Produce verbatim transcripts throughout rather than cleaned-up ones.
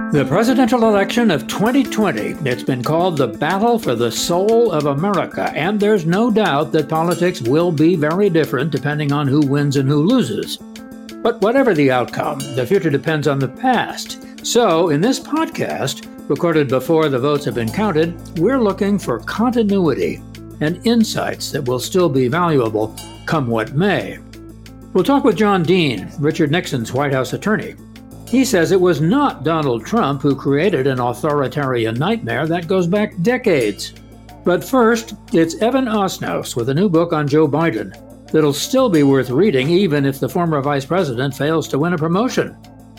The presidential election of twenty twenty, it's been called the battle for the soul of America, and there's no doubt that politics will be very different depending on who wins and who loses. But whatever the outcome, the future depends on the past. So, in this podcast, recorded before the votes have been counted, we're looking for continuity and insights that will still be valuable come what may. We'll talk with John Dean, Richard Nixon's White House attorney. He says it was not Donald Trump who created an authoritarian nightmare that goes back decades. But first, it's Evan Osnos with a new book on Joe Biden that'll still be worth reading even if the former vice president fails to win a promotion.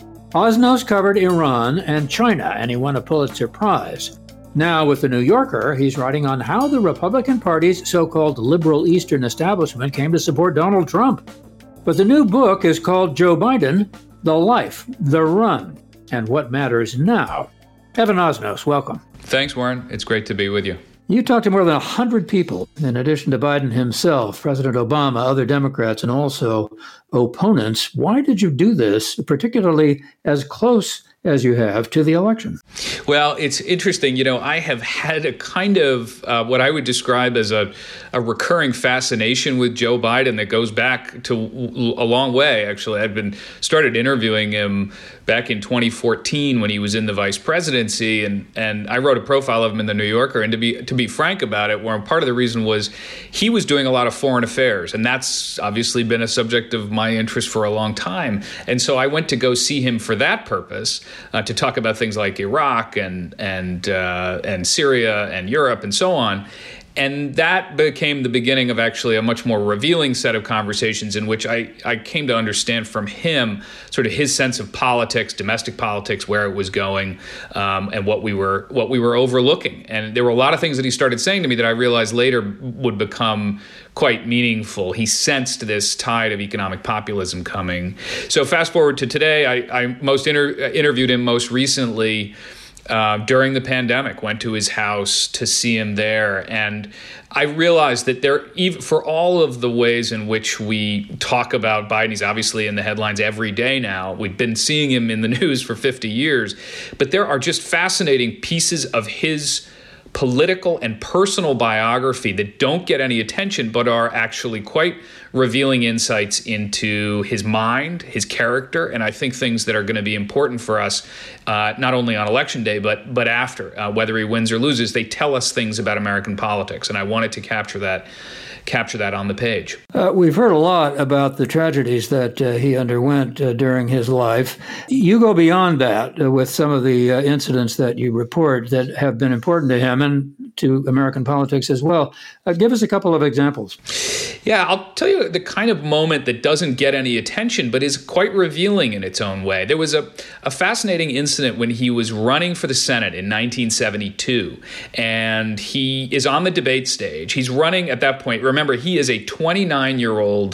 Osnos covered Iran and China, and he won a Pulitzer Prize. Now, with The New Yorker, he's writing on how the Republican Party's so-called liberal Eastern establishment came to support Donald Trump. But the new book is called Joe Biden, The Life, The Run, and What Matters Now. Evan Osnos, welcome. Thanks, Warren. It's great to be with you. You talked to more than one hundred people, in addition to Biden himself, President Obama, other Democrats, and also opponents. Why did you do this, particularly as close as you have to the election? Well, it's interesting. You know, I have had a kind of uh, what I would describe as a, a recurring fascination with Joe Biden that goes back to a long way. Actually, I've been started interviewing him back in twenty fourteen when he was in the vice presidency, and and I wrote a profile of him in the New Yorker. And to be to be frank about it, Warren, part of the reason was he was doing a lot of foreign affairs, and that's obviously been a subject of my interest for a long time. And so I went to go see him for that purpose, uh, to talk about things like Iraq and and uh, and Syria and Europe and so on. And that became the beginning of actually a much more revealing set of conversations in which I, I came to understand from him sort of his sense of politics, domestic politics, where it was going, um, and what we were what we were overlooking. And there were a lot of things that he started saying to me that I realized later would become quite meaningful. He sensed this tide of economic populism coming. So fast forward to today, I, I most inter- interviewed him most recently Uh, during the pandemic, went to his house to see him there. And I realized that there, even for all of the ways in which we talk about Biden, he's obviously in the headlines every day now. We've been seeing him in the news for fifty years. But there are just fascinating pieces of his political and personal biography that don't get any attention, but are actually quite revealing insights into his mind, his character, and I think things that are going to be important for us, uh, not only on election day, but but after, uh, whether he wins or loses. They tell us things about American politics, and I wanted to capture that capture that on the page. Uh, we've heard a lot about the tragedies that uh, he underwent uh, during his life. You go beyond that uh, with some of the uh, incidents that you report that have been important to him and to American politics as well. Uh, give us a couple of examples. Yeah, I'll tell you the kind of moment that doesn't get any attention, but is quite revealing in its own way. There was a, a fascinating incident when he was running for the Senate in nineteen seventy-two, and he is on the debate stage. He's running at that point. Remember, he is a twenty-nine-year-old,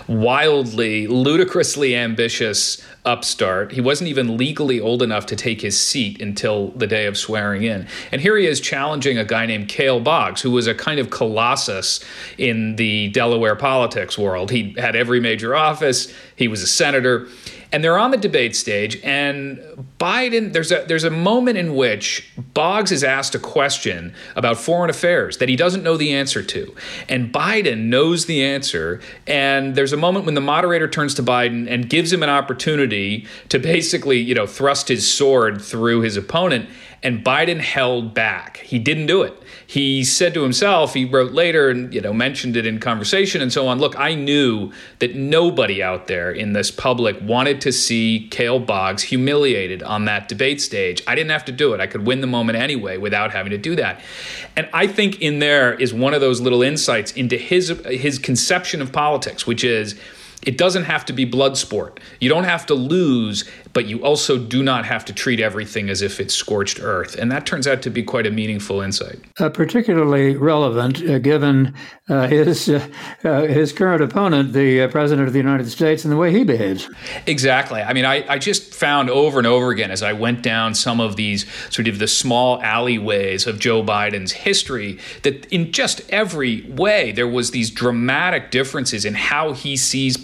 wildly, ludicrously ambitious upstart. He wasn't even legally old enough to take his seat until the day of swearing in. And here he is challenging a guy named Cale Boggs, who was a kind of colossus in the Delaware politics world. He had every major office. He was a senator. And they're on the debate stage, and Biden, there's a there's a moment in which Boggs is asked a question about foreign affairs that he doesn't know the answer to. And Biden knows the answer, and there's a moment when the moderator turns to Biden and gives him an opportunity to basically, you know, thrust his sword through his opponent, and Biden held back. He didn't do it. He said to himself, he wrote later and, you know, mentioned it in conversation and so on, look, I knew that nobody out there in this public wanted to see Cale Boggs humiliated on that debate stage. I didn't have to do it. I could win the moment anyway without having to do that. And I think in there is one of those little insights into his his conception of politics, which is it doesn't have to be blood sport. You don't have to lose, but you also do not have to treat everything as if it's scorched earth. And that turns out to be quite a meaningful insight. Uh, particularly relevant uh, given uh, his uh, uh, his current opponent, the uh, President of the United States, and the way he behaves. Exactly. I mean, I, I just found over and over again as I went down some of these sort of the small alleyways of Joe Biden's history that in just every way there was these dramatic differences in how he sees politics.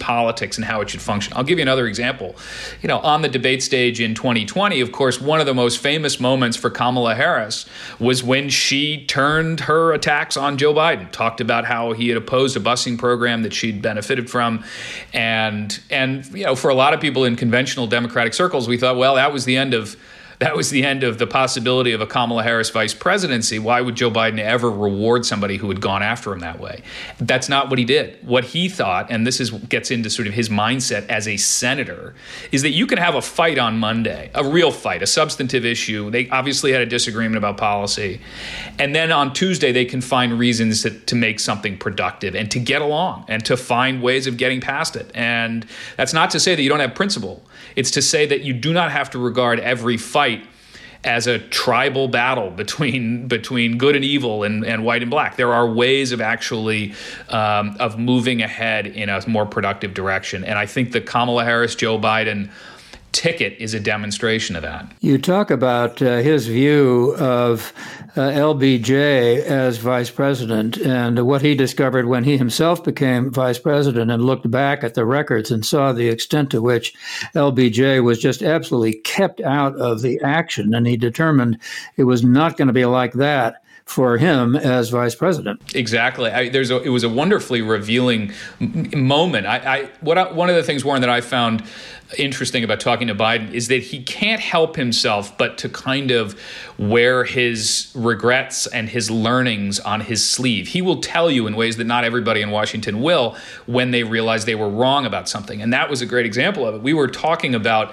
politics and how it should function. I'll give you another example. You know, on the debate stage in twenty twenty, of course, one of the most famous moments for Kamala Harris was when she turned her attacks on Joe Biden, talked about how he had opposed a busing program that she'd benefited from. And, and you know, for a lot of people in conventional Democratic circles, we thought, well, that was the end of That was the end of the possibility of a Kamala Harris vice presidency. Why would Joe Biden ever reward somebody who had gone after him that way? That's not what he did. What he thought, and this is gets into sort of his mindset as a senator, is that you can have a fight on Monday, a real fight, a substantive issue. They obviously had a disagreement about policy. And then on Tuesday, they can find reasons to, to make something productive and to get along and to find ways of getting past it. And that's not to say that you don't have principle. It's to say that you do not have to regard every fight as a tribal battle between between good and evil and, and white and black. There are ways of actually um, of moving ahead in a more productive direction. And I think the Kamala Harris, Joe Biden ticket is a demonstration of that. You talk about uh, his view of uh, L B J as vice president and what he discovered when he himself became vice president and looked back at the records and saw the extent to which L B J was just absolutely kept out of the action. And he determined it was not going to be like that for him as vice president. Exactly. I, there's a, it was a wonderfully revealing m- moment. I, I, what I, one of the things, Warren, that I found interesting about talking to Biden is that he can't help himself but to kind of wear his regrets and his learnings on his sleeve. He will tell you in ways that not everybody in Washington will when they realize they were wrong about something. And that was a great example of it. We were talking about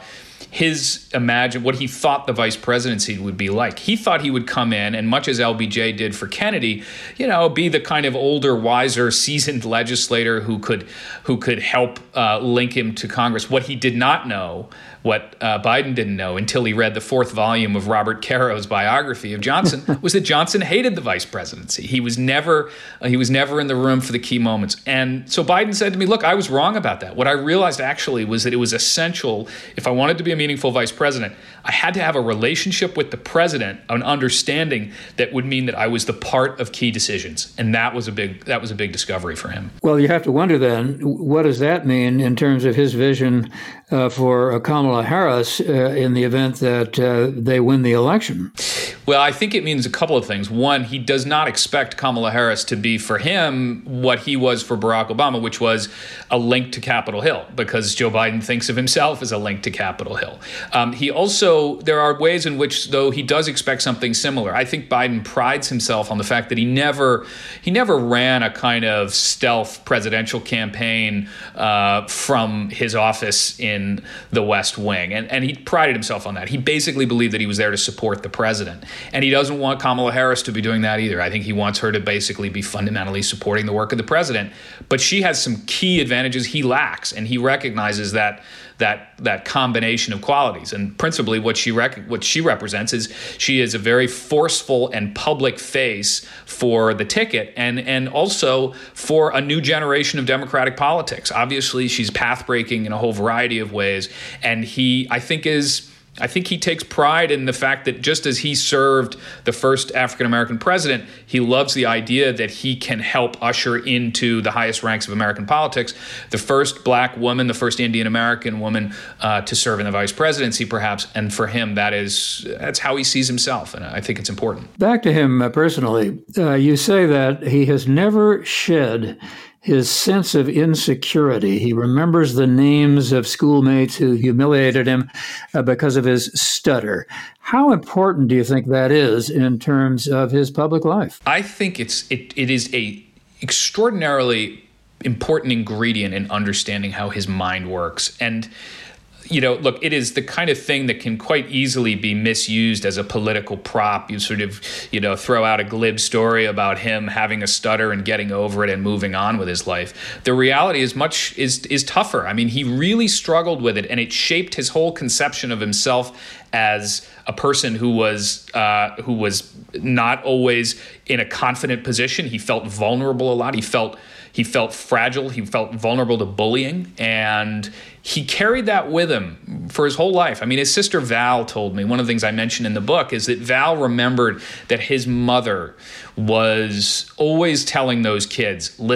his imagine what he thought the vice presidency would be like. He thought he would come in, and much as L B J did for Kennedy, you know, be the kind of older, wiser, seasoned legislator who could who could help uh, link him to Congress. What he did not know, what uh, Biden didn't know until he read the fourth volume of Robert Caro's biography of Johnson, was that Johnson hated the vice presidency. He was never uh, he was never in the room for the key moments. And so Biden said to me, look, I was wrong about that. What I realized actually was that it was essential, if I wanted to be a meaningful vice president, I had to have a relationship with the president, an understanding that would mean that I was the part of key decisions. And that was a big that was a big discovery for him. Well, you have to wonder then, what does that mean in terms of his vision uh, for uh, Kamala Harris uh, in the event that uh, they win the election? Well, I think it means a couple of things. One, he does not expect Kamala Harris to be for him what he was for Barack Obama, which was a link to Capitol Hill, because Joe Biden thinks of himself as a link to Capitol Hill. Um, he also, there are ways in which, though, he does expect something similar. I think Biden prides himself on the fact that he never, he never ran a kind of stealth presidential campaign uh, from his office in the West Wing, and and he prided himself on that. He basically believed that he was there to support the president. And he doesn't want Kamala Harris to be doing that either. I think he wants her to basically be fundamentally supporting the work of the president. But she has some key advantages he lacks, and he recognizes that that that combination of qualities. And principally what she rec- what she represents is she is a very forceful and public face for the ticket, and and also for a new generation of Democratic politics. Obviously, she's path-breaking in a whole variety of ways, and he, I think, is... I think he takes pride in the fact that just as he served the first African-American president, he loves the idea that he can help usher into the highest ranks of American politics the first black woman, the first Indian-American woman uh, to serve in the vice presidency, perhaps. And for him, that is that's how he sees himself. And I think it's important. Back to him uh, personally, uh, you say that he has never shed his sense of insecurity. He remembers the names of schoolmates who humiliated him uh, because of his stutter. How important do you think that is in terms of his public life? I think it's it it is a extraordinarily important ingredient in understanding how his mind works. And you know, look, it is the kind of thing that can quite easily be misused as a political prop. You sort of, you know, throw out a glib story about him having a stutter and getting over it and moving on with his life. The reality is much is is tougher. I mean, he really struggled with it, and it shaped his whole conception of himself as a person who was uh, who was not always in a confident position. He felt vulnerable a lot. He felt he felt fragile. He felt vulnerable to bullying, and he carried that with him for his whole life. I mean, his sister Val told me, one of the things I mentioned in the book is that Val remembered that his mother was always telling those kids, listen,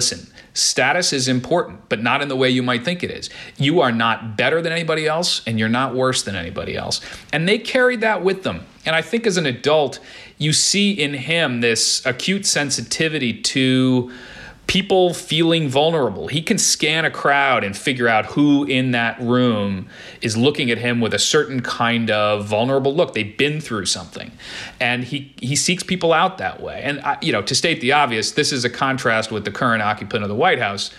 Status is important, but not in the way you might think it is. You are not better than anybody else, and you're not worse than anybody else. And they carried that with them. And I think as an adult, you see in him this acute sensitivity to people feeling vulnerable. He can scan a crowd and figure out who in that room is looking at him with a certain kind of vulnerable look. They've been through something. And he, he seeks people out that way. And, I, you know, to state the obvious, this is a contrast with the current occupant of the White House,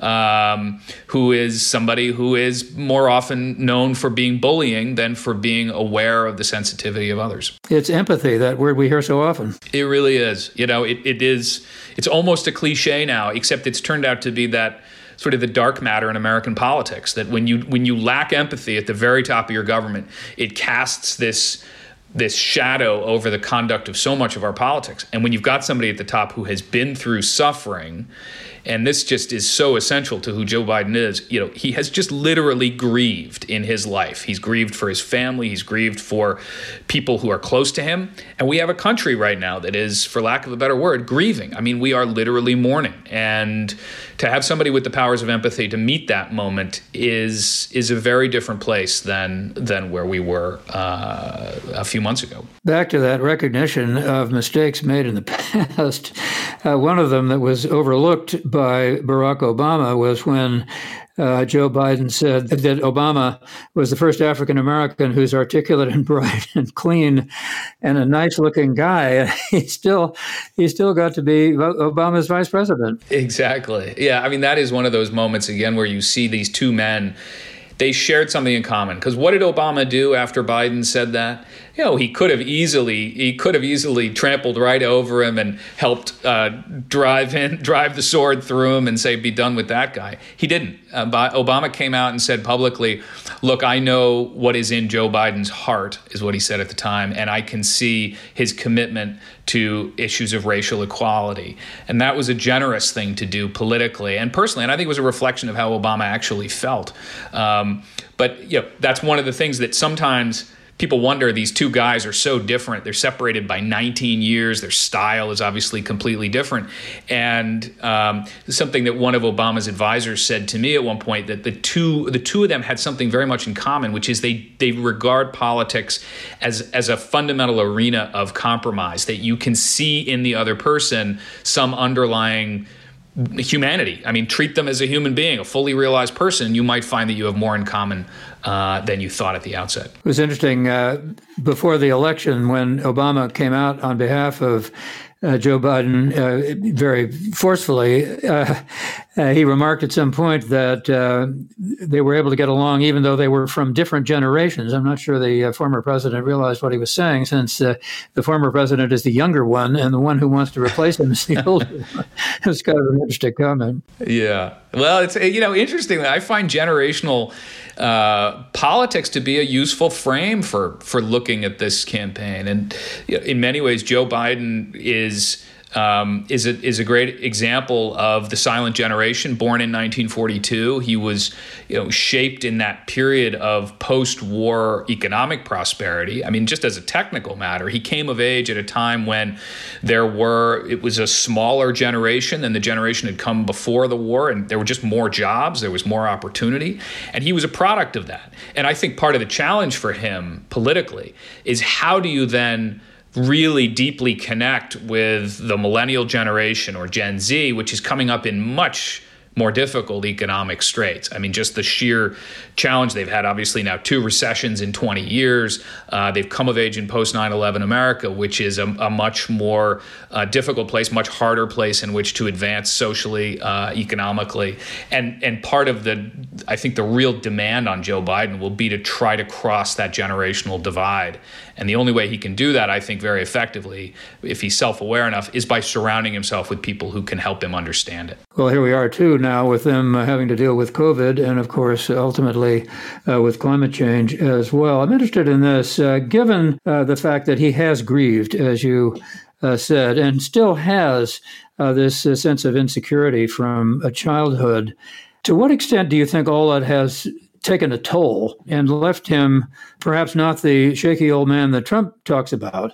um, who is somebody who is more often known for being bullying than for being aware of the sensitivity of others. It's empathy, that word we hear so often. It really is. You know, it, it is, it's almost a cliche now, except it's turned out to be that sort of the dark matter in American politics, that when you when you lack empathy at the very top of your government, it casts this this shadow over the conduct of so much of our politics. And when you've got somebody at the top who has been through suffering, and this just is so essential to who Joe Biden is, you know, he has just literally grieved in his life. He's grieved for his family. He's grieved for people who are close to him. And we have a country right now that is, for lack of a better word, grieving. I mean, we are literally mourning. And to have somebody with the powers of empathy to meet that moment is is a very different place than than where we were uh, a few months ago. Back to that recognition of mistakes made in the past, uh, one of them that was overlooked by Barack Obama was when uh, Joe Biden said that Obama was the first African American who's articulate and bright and clean and a nice-looking guy. And he still, he still got to be Obama's vice president. Exactly. Yeah, I mean, that is one of those moments, again, where you see these two men. They shared something in common. Because what did Obama do after Biden said that? You know, he could have easily he could have easily trampled right over him and helped uh, drive in, drive the sword through him and say, be done with that guy. He didn't. Uh, Obama came out and said publicly, look, I know what is in Joe Biden's heart, is what he said at the time, and I can see his commitment to issues of racial equality. And that was a generous thing to do politically and personally. And I think it was a reflection of how Obama actually felt. Um, but you know, that's one of the things that sometimes people wonder, these two guys are so different. They're separated by nineteen years. Their style is obviously completely different. And um, something that one of Obama's advisors said to me at one point, that the two the two of them had something very much in common, which is they they regard politics as, as a fundamental arena of compromise, that you can see in the other person some underlying humanity. I mean, treat them as a human being, a fully realized person. You might find that you have more in common uh, than you thought at the outset. It was interesting uh, before the election when Obama came out on behalf of uh, Joe Biden uh, very forcefully. Uh, uh, he remarked at some point that uh, they were able to get along even though they were from different generations. I'm not sure the uh, former president realized what he was saying, since uh, the former president is the younger one and the one who wants to replace him is the older one. It's kind of an interesting comment. Yeah. Well, it's, you know, interesting. I find generational uh, politics to be a useful frame for, for looking at this campaign. And you know, in many ways, Joe Biden is Um, is a is a great example of the silent generation, born in nineteen forty-two. He was, you know, shaped in that period of post-war economic prosperity. I mean, just as a technical matter, he came of age at a time when there were it was a smaller generation than the generation had come before the war, and there were just more jobs, there was more opportunity, and he was a product of that. And I think part of the challenge for him politically is, how do you then really deeply connect with the millennial generation, or Gen Z, which is coming up in much more difficult economic straits. I mean, just the sheer challenge they've had, obviously now two recessions in twenty years. Uh, they've come of age in post nine eleven America, which is a, a much more uh, difficult place, much harder place in which to advance socially, uh, economically. And and part of the, I think the real demand on Joe Biden will be to try to cross that generational divide. And the only way he can do that, I think, very effectively, if he's self-aware enough, is by surrounding himself with people who can help him understand it. Well, here we are, too, now with them uh, having to deal with COVID and, of course, ultimately uh, with climate change as well. I'm interested in this, uh, given uh, the fact that he has grieved, as you uh, said, and still has uh, this uh, sense of insecurity from a childhood. To what extent do you think all that has taken a toll and left him perhaps not the shaky old man that Trump talks about,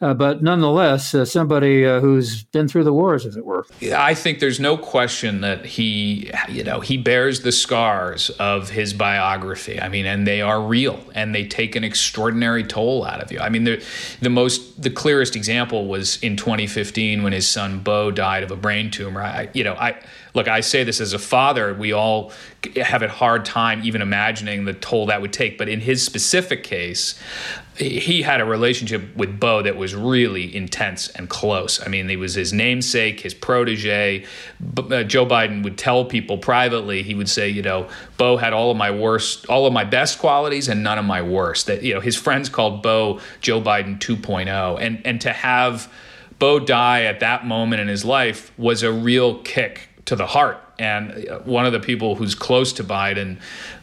uh, but nonetheless, uh, somebody uh, who's been through the wars, as it were. I think there's no question that he, you know, he bears the scars of his biography. I mean, and they are real, and they take an extraordinary toll out of you. I mean, the the most, the clearest example was in twenty fifteen when his son Bo died of a brain tumor. I, you know, I look, I say this as a father. We all have a hard time even imagining the toll that would take. But in his specific case, he had a relationship with Bo that was really intense and close. I mean, he was his namesake, his protege. Uh, Joe Biden would tell people privately, he would say, you know, Bo had all of my worst, all of my best qualities and none of my worst. That, you know, his friends called Bo Joe Biden two point oh. And, and to have Bo die at that moment in his life was a real kick to the heart. And one of the people who's close to Biden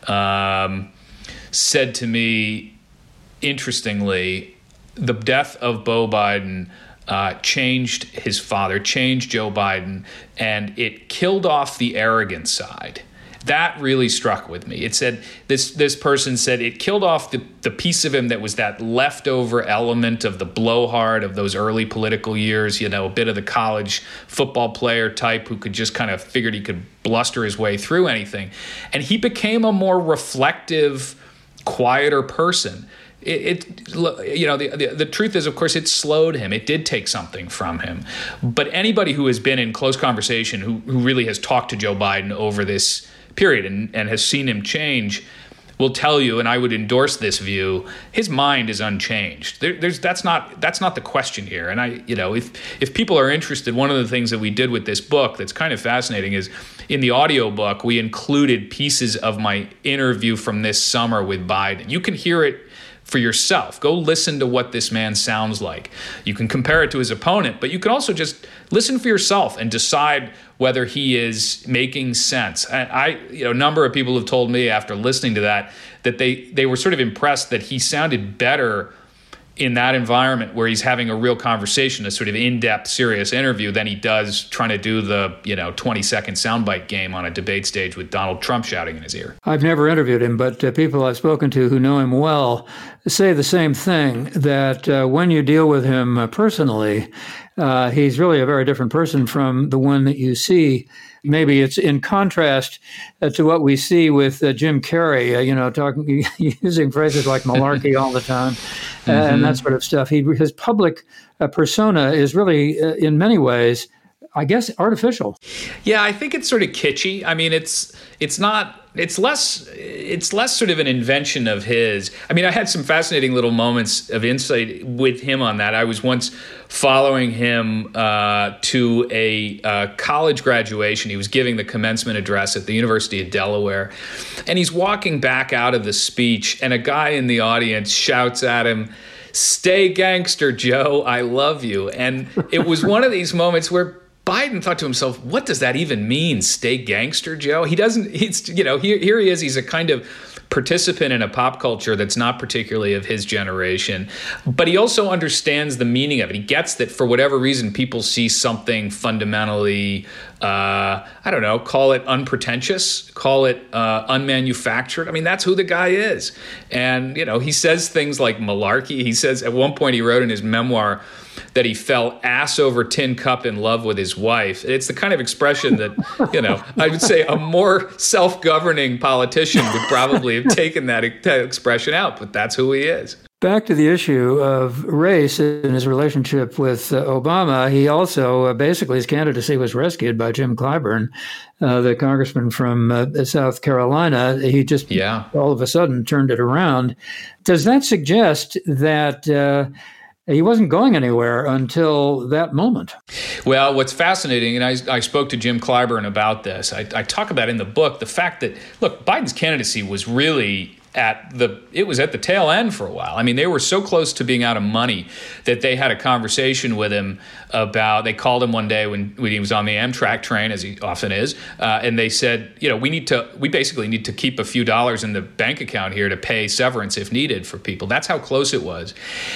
um, said to me, interestingly, the death of Bo Biden uh, changed his father, changed Joe Biden, and it killed off the arrogant side. That really struck with me. It said, this this person said it killed off the, the piece of him that was that leftover element of the blowhard of those early political years, you know, a bit of the college football player type who could just kind of figured he could bluster his way through anything. And he became a more reflective, quieter person. It, it you know, the, the the truth is, of course, it slowed him. It did take something from him. But anybody who has been in close conversation, who who really has talked to Joe Biden over this period and, and has seen him change, will tell you, and I would endorse this view, his mind is unchanged. There, there's that's not that's not the question here. And I, you know, if if people are interested, one of the things that we did with this book that's kind of fascinating is in the audiobook, we included pieces of my interview from this summer with Biden. You can hear it for yourself. Go listen to what this man sounds like. You can compare it to his opponent, but you can also just listen for yourself and decide whether he is making sense. I, I you know, a number of people have told me after listening to that that they they were sort of impressed that he sounded better in that environment where he's having a real conversation, a sort of in-depth, serious interview, than he does trying to do the, you know, twenty-second soundbite game on a debate stage with Donald Trump shouting in his ear. I've never interviewed him, but uh, people I've spoken to who know him well say the same thing, that uh, when you deal with him uh, personally, uh, he's really a very different person from the one that you see. Maybe it's in contrast uh, to what we see with uh, Jim Carrey, uh, you know, talking, using phrases like malarkey all the time, uh, mm-hmm. and that sort of stuff. He, his public uh, persona is really, uh, in many ways, I guess, artificial. Yeah, I think it's sort of kitschy. I mean, it's it's not. It's less. It's less sort of an invention of his. I mean, I had some fascinating little moments of insight with him on that. I was once following him uh, to a uh, college graduation. He was giving the commencement address at the University of Delaware, and he's walking back out of the speech, and a guy in the audience shouts at him, "Stay gangster, Joe. I love you." And it was one of these moments where Biden thought to himself, what does that even mean, stay gangster, Joe? He doesn't, he's, you know, here, here he is. He's a kind of participant in a pop culture that's not particularly of his generation, but he also understands the meaning of it. He gets that for whatever reason, people see something fundamentally, uh, I don't know, call it unpretentious, call it uh, unmanufactured. I mean, that's who the guy is. And, you know, he says things like malarkey. He says at one point he wrote in his memoir that he fell ass over tin cup in love with his wife. It's the kind of expression that, you know, I would say a more self-governing politician would probably have taken that, that expression out, but that's who he is. Back to the issue of race in his relationship with uh, Obama, he also uh, basically, his candidacy was rescued by Jim Clyburn, uh, the congressman from uh, South Carolina. He just yeah. all of a sudden turned it around. Does that suggest that uh, he wasn't going anywhere until that moment? Well, what's fascinating, and I, I spoke to Jim Clyburn about this, I, I talk about in the book the fact that, look, Biden's candidacy was really at the, it was at the tail end for a while. I mean, they were so close to being out of money that they had a conversation with him about, they called him one day when, when he was on the Amtrak train, as he often is, uh, and they said, you know, we need to, we basically need to keep a few dollars in the bank account here to pay severance if needed for people. That's how close it was.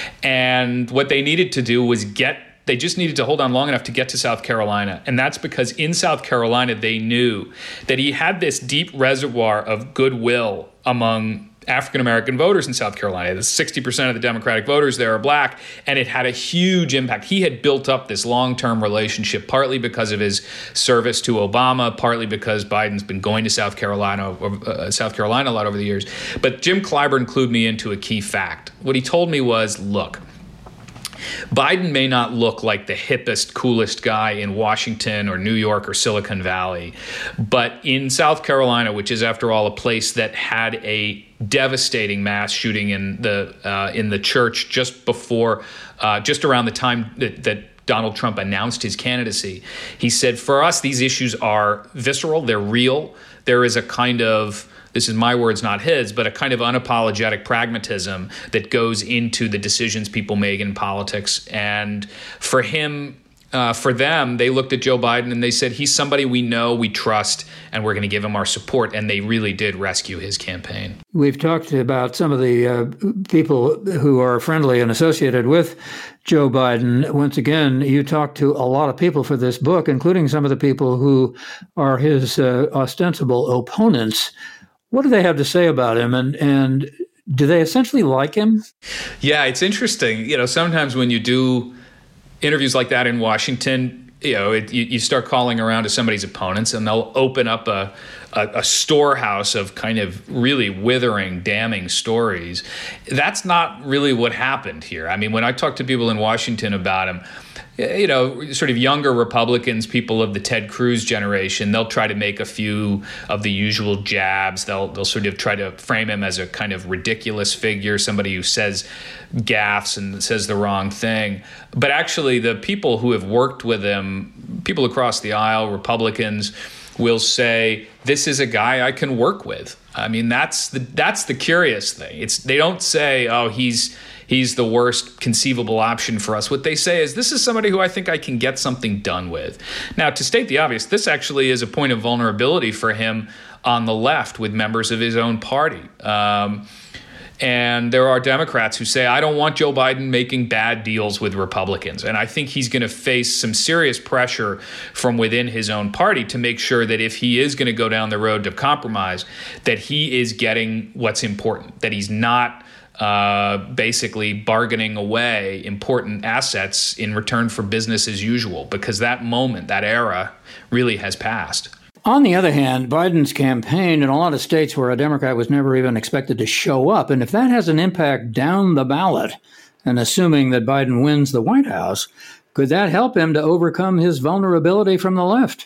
And what they needed to do was get, they just needed to hold on long enough to get to South Carolina. And that's because in South Carolina, they knew that he had this deep reservoir of goodwill among African-American voters in South Carolina. The sixty percent of the Democratic voters there are black, and it had a huge impact. He had built up this long-term relationship, partly because of his service to Obama, partly because Biden's been going to South Carolina, uh, South Carolina a lot over the years. But Jim Clyburn clued me into a key fact. What he told me was, look, Biden may not look like the hippest, coolest guy in Washington or New York or Silicon Valley, but in South Carolina, which is, after all, a place that had a devastating mass shooting in the uh, in the church just before, uh, just around the time that, that Donald Trump announced his candidacy, he said, for us, these issues are visceral, they're real. There is a kind of, this is my words, not his, but a kind of unapologetic pragmatism that goes into the decisions people make in politics. And for him, uh, for them, they looked at Joe Biden and they said, he's somebody we know, we trust, and we're going to give him our support. And they really did rescue his campaign. We've talked about some of the uh, people who are friendly and associated with Joe Biden. Once again, you talked to a lot of people for this book, including some of the people who are his uh, ostensible opponents. What do they have to say about him, and and do they essentially like him? Yeah, it's interesting. You know, sometimes when you do interviews like that in Washington, you know, it, you, you start calling around to somebody's opponents, and they'll open up a, a, a storehouse of kind of really withering, damning stories. That's not really what happened here. I mean, when I talk to people in Washington about him, you know, sort of younger Republicans, people of the Ted Cruz generation, they'll try to make a few of the usual jabs. They'll they'll sort of try to frame him as a kind of ridiculous figure, somebody who says gaffes and says the wrong thing. But actually, the people who have worked with him, people across the aisle, Republicans, will say, this is a guy I can work with. I mean, that's the that's the curious thing. It's they don't say, oh, he's he's the worst conceivable option for us. What they say is, this is somebody who I think I can get something done with. Now, to state the obvious, this actually is a point of vulnerability for him on the left with members of his own party. Um, And there are Democrats who say, I don't want Joe Biden making bad deals with Republicans. And I think he's going to face some serious pressure from within his own party to make sure that if he is going to go down the road to compromise, that he is getting what's important, that he's not uh, basically bargaining away important assets in return for business as usual, because that moment, that era really has passed. On the other hand, Biden's campaign in a lot of states where a Democrat was never even expected to show up, and if that has an impact down the ballot, and assuming that Biden wins the White House, could that help him to overcome his vulnerability from the left?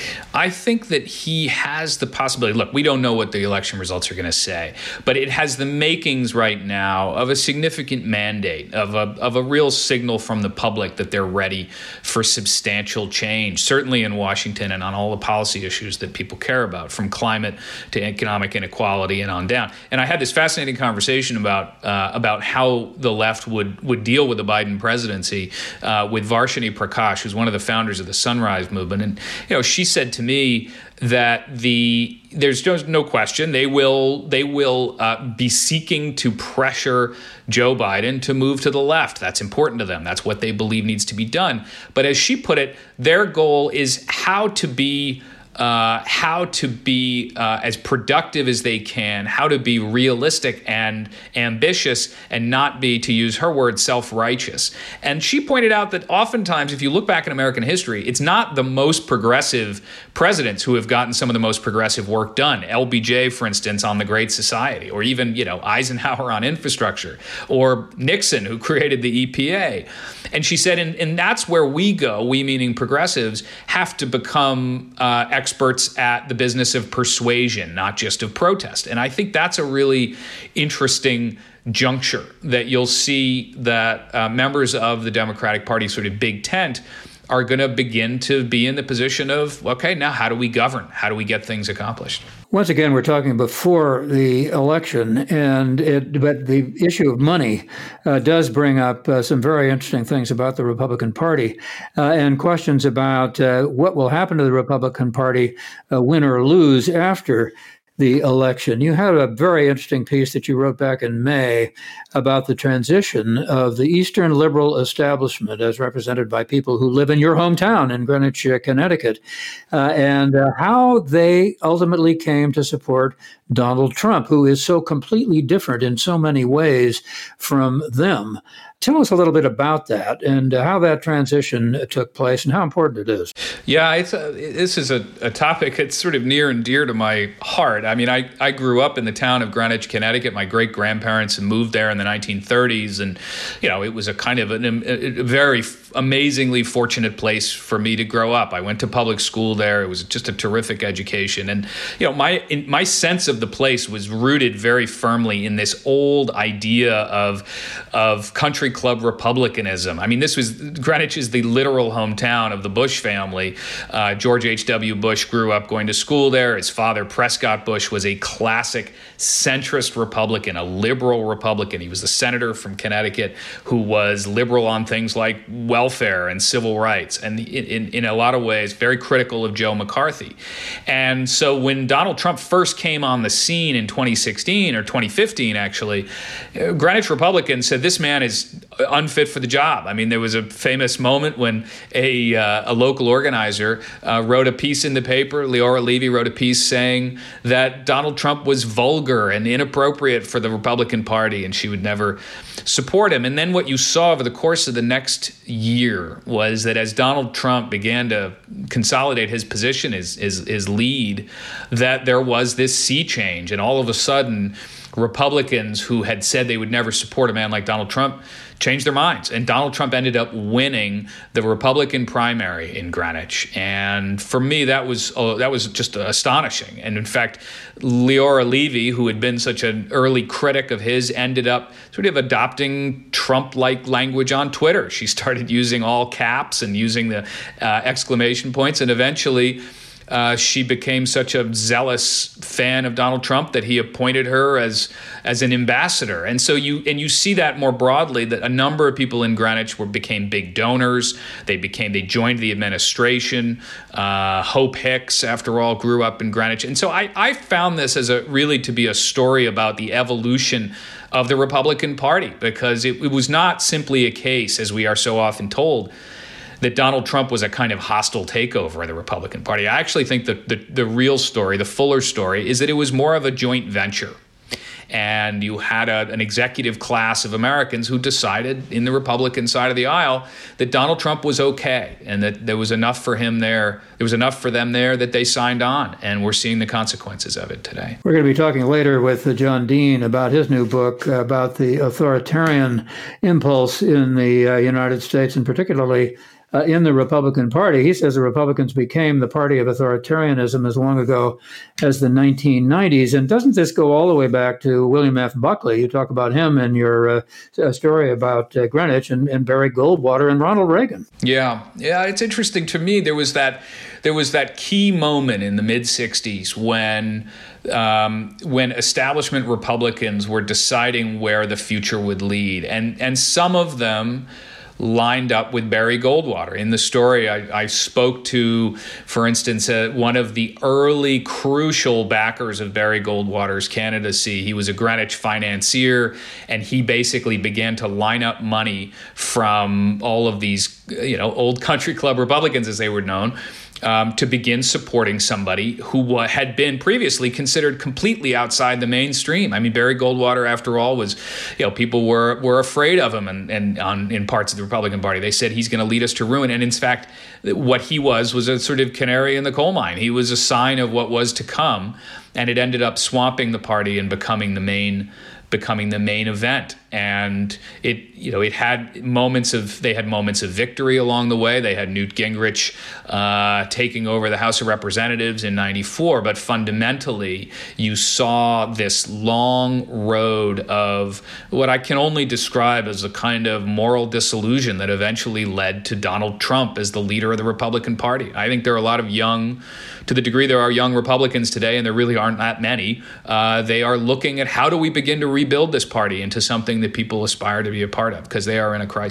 I think that he has the possibility. Look, we don't know what the election results are going to say, but it has the makings right now of a significant mandate, of a of a real signal from the public that they're ready for substantial change, certainly in Washington and on all the policy issues that people care about, from climate to economic inequality and on down. And I had this fascinating conversation about uh, about how the left would, would deal with the Biden presidency uh, with Varshini Prakash, who's one of the founders of the Sunrise Movement. And, you know, she said to me that the there's no, no question they will they will uh, be seeking to pressure Joe Biden to move to the left. That's important to them. That's what they believe needs to be done. But as she put it, their goal is how to be uh, how to be uh, as productive as they can, how to be realistic and ambitious and not be, to use her word, self-righteous. And she pointed out that oftentimes, if you look back in American history, it's not the most progressive presidents who have gotten some of the most progressive work done. L B J, for instance, on the Great Society, or even, you know, Eisenhower on infrastructure, or Nixon, who created the E P A. And she said, and, and that's where we go, we meaning progressives, have to become uh, experts at the business of persuasion, not just of protest. And I think that's a really interesting juncture that you'll see that uh, members of the Democratic Party sort of big tent are going to begin to be in the position of, okay, now how do we govern? How do we get things accomplished? Once again, we're talking before the election, and it, but the issue of money uh, does bring up uh, some very interesting things about the Republican Party uh, and questions about uh, what will happen to the Republican Party, uh, win or lose, after the election. You had a very interesting piece that you wrote back in May about the transition of the Eastern liberal establishment as represented by people who live in your hometown in Greenwich, uh, Connecticut, uh, and uh, how they ultimately came to support Donald Trump, who is so completely different in so many ways from them. Tell us a little bit about that and uh, how that transition took place and how important it is. Yeah, it's a, this is a, a topic that's sort of near and dear to my heart. I mean, I, I grew up in the town of Greenwich, Connecticut. My great-grandparents had moved there in the nineteen thirties, and, you know, it was a kind of an, a, a very amazingly fortunate place for me to grow up. I went to public school there. It was just a terrific education. And, you know, my in, my sense of the place was rooted very firmly in this old idea of, of country club republicanism. I mean, this was, Greenwich is the literal hometown of the Bush family. Uh, George H W. Bush grew up going to school there. His father, Prescott Bush, was a classic centrist Republican, a liberal Republican. He was the senator from Connecticut who was liberal on things like welfare and civil rights, and in, in, in a lot of ways very critical of Joe McCarthy. And so when Donald Trump first came on the scene in twenty sixteen or twenty fifteen, actually, Greenwich Republicans said this man is unfit for the job. I mean, there was a famous moment when a uh, a local organizer uh, wrote a piece in the paper. Leora Levy wrote a piece saying that Donald Trump was vulgar and inappropriate for the Republican Party, and she would never support him. And then what you saw over the course of the next year was that as Donald Trump began to consolidate his position, his, his, his lead, that there was this sea change. And all of a sudden, Republicans who had said they would never support a man like Donald Trump changed their minds. And Donald Trump ended up winning the Republican primary in Greenwich. And for me, that was oh, that was just astonishing. And in fact, Leora Levy, who had been such an early critic of his, ended up sort of adopting Trump-like language on Twitter. She started using all caps and using the uh, exclamation points, and eventually Uh, she became such a zealous fan of Donald Trump that he appointed her as as an ambassador. And so you and you see that more broadly, that a number of people in Greenwich were became big donors. They became they joined the administration. Uh, Hope Hicks, after all, grew up in Greenwich. And so I, I found this as a really to be a story about the evolution of the Republican Party, because it, it was not simply a case, as we are so often told, that Donald Trump was a kind of hostile takeover of the Republican Party. I actually think that the, the real story, the fuller story, is that it was more of a joint venture. And you had a, an executive class of Americans who decided in the Republican side of the aisle that Donald Trump was okay, and that there was enough for him there. There was enough for them there that they signed on, and we're seeing the consequences of it today. We're going to be talking later with John Dean about his new book about the authoritarian impulse in the uh, United States, and particularly Uh, in the Republican Party. He says the Republicans became the party of authoritarianism as long ago as the nineteen nineties. And doesn't this go all the way back to William F. Buckley? You talk about him in your uh, story about uh, Greenwich, and, and Barry Goldwater and Ronald Reagan. Yeah, yeah, it's interesting to me. There was that there was that key moment in the mid sixties when um, when establishment Republicans were deciding where the future would lead, and and some of them lined up with Barry Goldwater. In the story, I, I spoke to, for instance, uh, one of the early crucial backers of Barry Goldwater's candidacy. He was a Greenwich financier, and he basically began to line up money from all of these, you know, old country club Republicans, as they were known, Um, to begin supporting somebody who uh, had been previously considered completely outside the mainstream. I mean, Barry Goldwater, after all, was, you know, people were were afraid of him, and, and on, in parts of the Republican Party. They said he's going to lead us to ruin. And in fact, what he was was a sort of canary in the coal mine. He was a sign of what was to come, and it ended up swamping the party and becoming the main becoming the main event. And it, you know, it had moments of, they had moments of victory along the way. They had Newt Gingrich uh, taking over the House of Representatives in ninety-four. But fundamentally, you saw this long road of what I can only describe as a kind of moral disillusion that eventually led to Donald Trump as the leader of the Republican Party. I think there are a lot of young, to the degree there are young Republicans today, and there really aren't that many, uh, they are looking at how do we begin to rebuild this party into something that people aspire to be a part of, because they are in a crisis.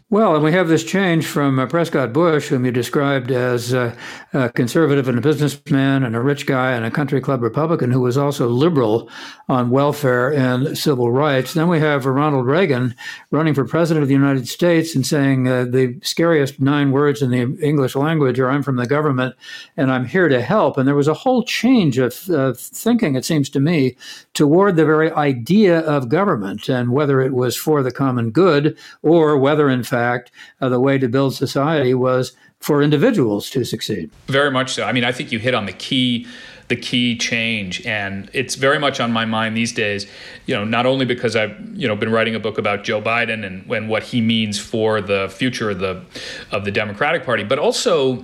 Well, and we have this change from uh, Prescott Bush, whom you described as uh, a conservative and a businessman and a rich guy and a country club Republican who was also liberal on welfare and civil rights. Then we have Ronald Reagan running for president of the United States and saying uh, the scariest nine words in the English language are, "I'm from the government and I'm here to help." And there was a whole change of uh, thinking, it seems to me, toward the very idea of government and whether it was for the common good or whether, in fact, fact, uh, the way to build society was for individuals to succeed. Very much so. I mean, I think you hit on the key, the key change, and it's very much on my mind these days. You know, not only because I've you know been writing a book about Joe Biden and, and what he means for the future of the of the Democratic Party, but also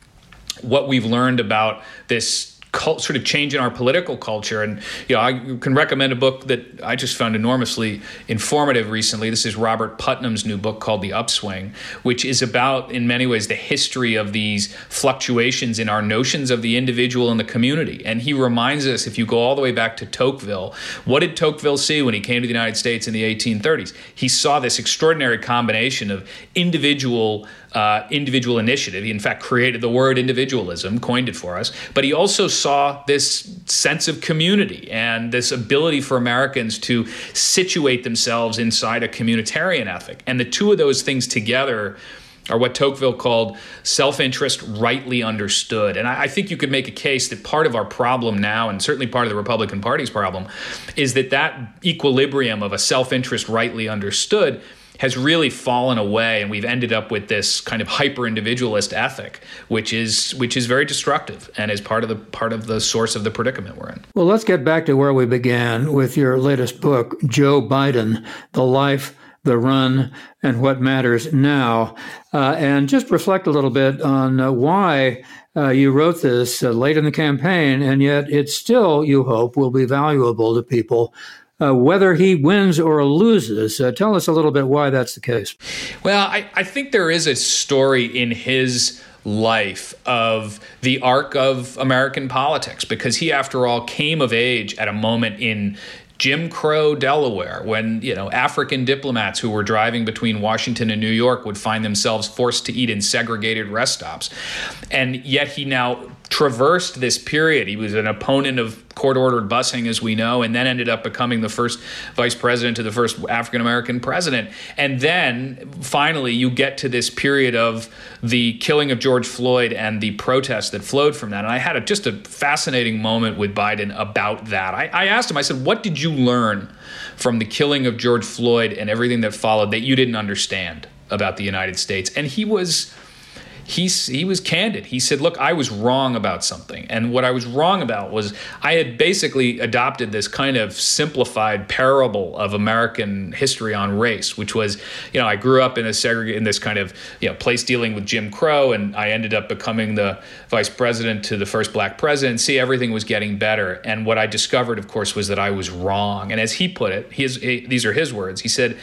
what we've learned about this Cult, sort of change in our political culture. And, you know, I can recommend a book that I just found enormously informative recently. This is Robert Putnam's new book called The Upswing, which is about, in many ways, the history of these fluctuations in our notions of the individual and the community. And he reminds us, if you go all the way back to Tocqueville, what did Tocqueville see when he came to the United States in the eighteen thirties? He saw this extraordinary combination of individual Uh, individual initiative. He, in fact, created the word individualism, coined it for us. But he also saw this sense of community and this ability for Americans to situate themselves inside a communitarian ethic. And the two of those things together are what Tocqueville called self-interest rightly understood. And I, I think you could make a case that part of our problem now, and certainly part of the Republican Party's problem, is that that equilibrium of a self-interest rightly understood has really fallen away, and we've ended up with this kind of hyper-individualist ethic, which is which is very destructive and is part of the part of the source of the predicament we're in. Well, let's get back to where we began with your latest book, Joe Biden: The Life, the Run, and What Matters Now, uh, and just reflect a little bit on uh, why uh, you wrote this uh, late in the campaign, and yet it still, you hope, will be valuable to people Uh, whether he wins or loses. Uh, tell us a little bit why that's the case. Well, I, I think there is a story in his life of the arc of American politics, because he, after all, came of age at a moment in Jim Crow Delaware, when, you know, African diplomats who were driving between Washington and New York would find themselves forced to eat in segregated rest stops. And yet he now traversed this period. He was an opponent of court-ordered busing, as we know, and then ended up becoming the first vice president to the first African-American president. And then, finally, you get to this period of the killing of George Floyd and the protests that flowed from that. And I had a, just a fascinating moment with Biden about that. I, I asked him, I said, what did you learn from the killing of George Floyd and everything that followed that you didn't understand about the United States? And he was... He, he was candid. He said, look, I was wrong about something. And what I was wrong about was I had basically adopted this kind of simplified parable of American history on race, which was, you know, I grew up in a segregated, in this kind of, you know, place dealing with Jim Crow, and I ended up becoming the vice president to the first black president. See, everything was getting better. And what I discovered, of course, was that I was wrong. And as he put it, his, these are his words. He said,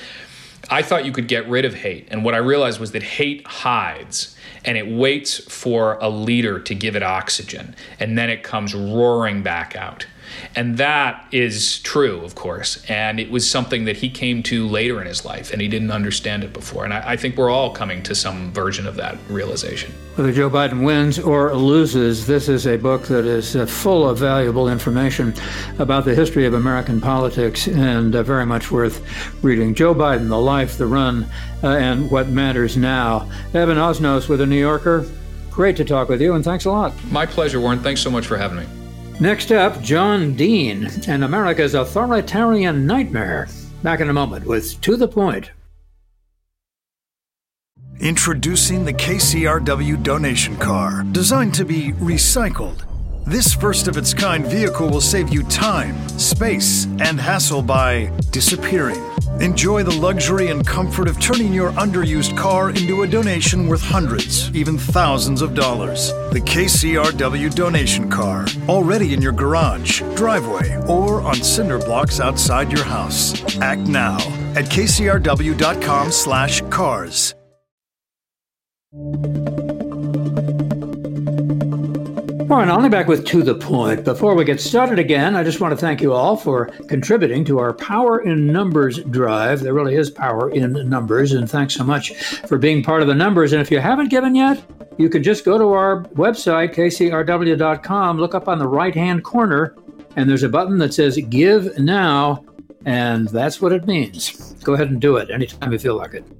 I thought you could get rid of hate. And what I realized was that hate hides, and it waits for a leader to give it oxygen, and then it comes roaring back out. And that is true, of course. And it was something that he came to later in his life, and he didn't understand it before. And I, I think we're all coming to some version of that realization. Whether Joe Biden wins or loses, this is a book that is uh, full of valuable information about the history of American politics, and uh, very much worth reading. Joe Biden: The Life, the Run, uh, and What Matters Now. Evan Osnos with The New Yorker. Great to talk with you, and thanks a lot. My pleasure, Warren. Thanks so much for having me. Next up, John Dean and America's Authoritarian Nightmare. Back in a moment with To the Point. Introducing the K C R W donation car, designed to be recycled. This first-of-its-kind vehicle will save you time, space, and hassle by disappearing. Enjoy the luxury and comfort of turning your underused car into a donation worth hundreds, even thousands of dollars. The K C R W donation car, already in your garage, driveway, or on cinder blocks outside your house. Act now at kcrw.com slash cars. All right, I'll be back with To the Point. Before we get started again, I just want to thank you all for contributing to our Power in Numbers drive. There really is power in numbers, and thanks so much for being part of the numbers. And if you haven't given yet, you can just go to our website, K C R W dot com, look up on the right-hand corner, and there's a button that says Give Now, and that's what it means. Go ahead and do it anytime you feel like it.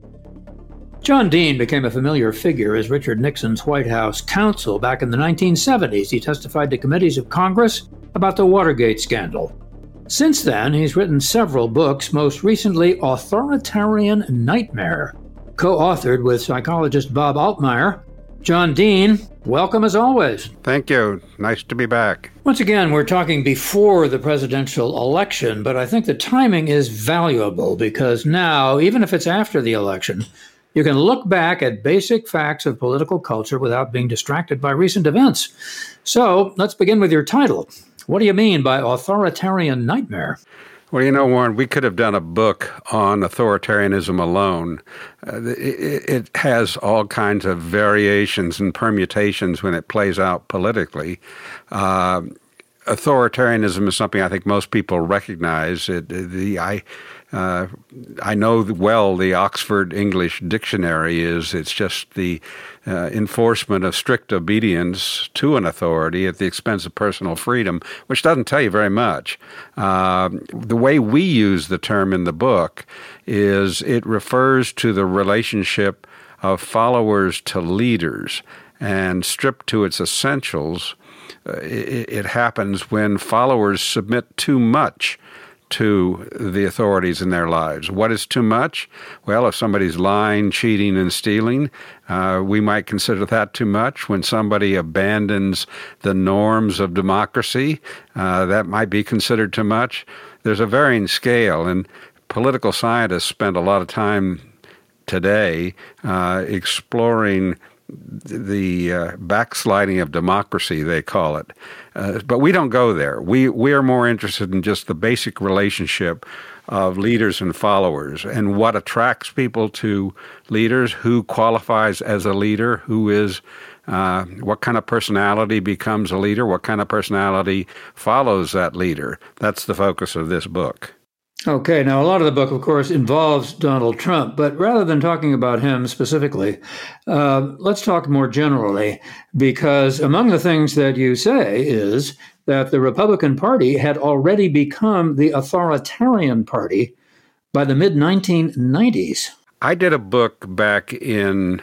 John Dean became a familiar figure as Richard Nixon's White House counsel back in the nineteen seventies. He testified to committees of Congress about the Watergate scandal. Since then, he's written several books, most recently Authoritarian Nightmare, co-authored with psychologist Bob Altmeyer. John Dean, welcome as always. Thank you. Nice to be back. Once again, we're talking before the presidential election, but I think the timing is valuable because now, even if it's after the election, you can look back at basic facts of political culture without being distracted by recent events. So let's begin with your title. What do you mean by authoritarian nightmare? Well, you know, Warren, we could have done a book on authoritarianism alone. Uh, it, it has all kinds of variations and permutations when it plays out politically. Uh, authoritarianism is something I think most people recognize. It, the I. Uh, I know well the Oxford English Dictionary is, it's just the uh, enforcement of strict obedience to an authority at the expense of personal freedom, which doesn't tell you very much. Uh, the way we use the term in the book is it refers to the relationship of followers to leaders, and stripped to its essentials, uh, it, it happens when followers submit too much to the authorities in their lives. What is too much? Well, if somebody's lying, cheating, and stealing, uh, we might consider that too much. When somebody abandons the norms of democracy, uh, that might be considered too much. There's a varying scale, and political scientists spend a lot of time today uh, exploring the uh, backsliding of democracy, they call it. Uh, but we don't go there. We we are more interested in just the basic relationship of leaders and followers and what attracts people to leaders, who qualifies as a leader, who is, uh, what kind of personality becomes a leader, what kind of personality follows that leader. That's the focus of this book. Okay, now a lot of the book, of course, involves Donald Trump, but rather than talking about him specifically, uh, let's talk more generally, because among the things that you say is that the Republican Party had already become the authoritarian party by the mid nineteen nineties. I did a book back in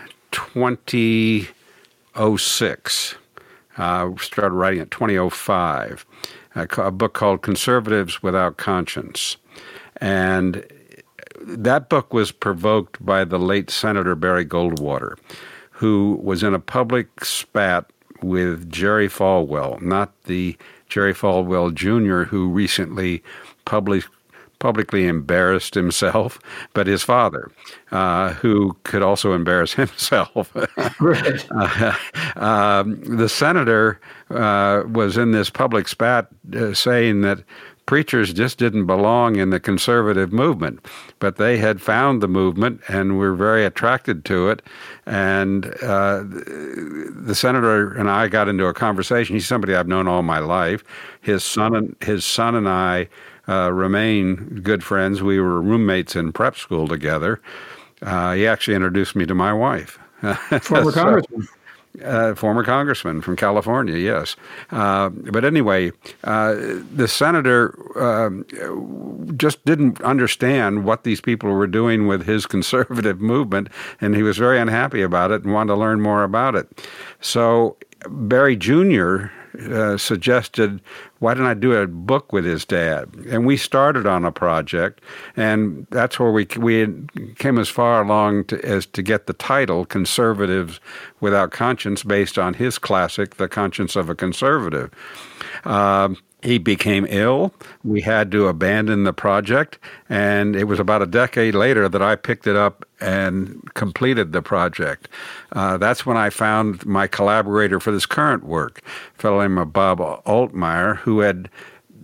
twenty oh six. I uh, started writing in twenty oh five, a, a book called Conservatives Without Conscience. And that book was provoked by the late Senator Barry Goldwater, who was in a public spat with Jerry Falwell, not the Jerry Falwell Junior who recently public, publicly embarrassed himself, but his father, uh, who could also embarrass himself. Right. uh, um, the senator uh, was in this public spat uh, saying that preachers just didn't belong in the conservative movement, but they had found the movement and were very attracted to it. And uh, the senator and I got into a conversation. He's somebody I've known all my life. His son and his son and I uh, remain good friends. We were roommates in prep school together. Uh, he actually introduced me to my wife. Former so, congressman. Uh, former congressman from California, yes. Uh, but anyway, uh, the senator um, just didn't understand what these people were doing with his conservative movement, and he was very unhappy about it and wanted to learn more about it. So Barry Junior Uh, suggested, why didn't I do a book with his dad? And we started on a project, and that's where we we came as far along to, as to get the title Conservatives Without Conscience, based on his classic, The Conscience of a Conservative. Uh, he became ill. We had to abandon the project, and it was about a decade later that I picked it up and completed the project. Uh, that's when I found my collaborator for this current work, a fellow named Bob Altmeyer, who had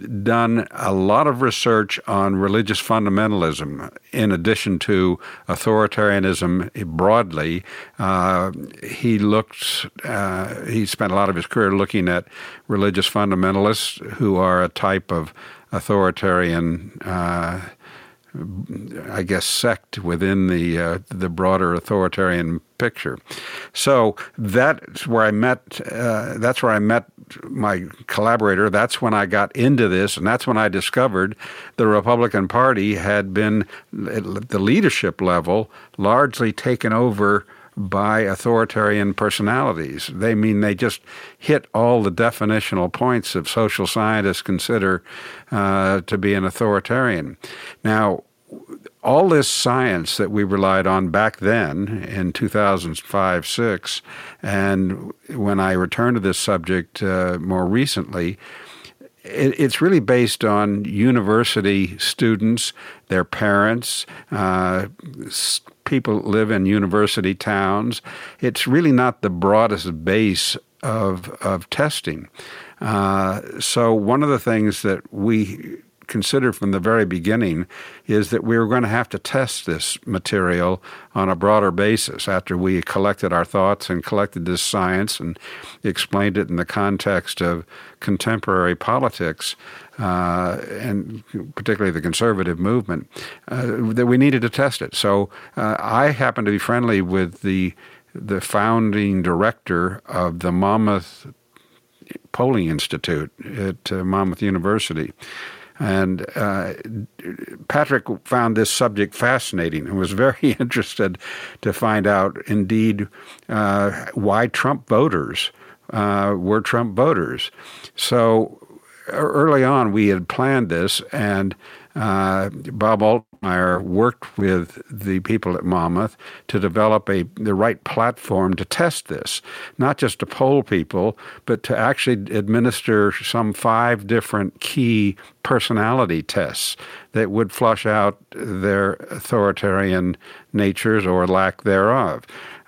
done a lot of research on religious fundamentalism in addition to authoritarianism broadly. Uh, he looked, uh, he spent a lot of his career looking at religious fundamentalists who are a type of authoritarian uh I guess, sect within the uh, the broader authoritarian picture. So that's where I met. Uh, that's where I met my collaborator. That's when I got into this, and that's when I discovered the Republican Party had been, at the leadership level, largely taken over by authoritarian personalities. They mean they just hit all the definitional points of social scientists consider uh, to be an authoritarian. Now, all this science that we relied on back then in two thousand five, six, and when I returned to this subject uh, more recently, it, it's really based on university students, their parents, uh, people live in university towns. It's really not the broadest base of of testing. Uh, so one of the things that we considered from the very beginning is that we were going to have to test this material on a broader basis after we collected our thoughts and collected this science and explained it in the context of contemporary politics, uh, and particularly the conservative movement, uh, that we needed to test it. So uh, I happen to be friendly with the the founding director of the Monmouth Polling Institute at uh, Monmouth University. And uh, Patrick found this subject fascinating and was very interested to find out, indeed, uh, why Trump voters uh, were Trump voters. So early on, we had planned this, and uh, Bob Altmaier worked with the people at Monmouth to develop a the right platform to test this, not just to poll people, but to actually administer some five different key personality tests that would flush out their authoritarian natures or lack thereof.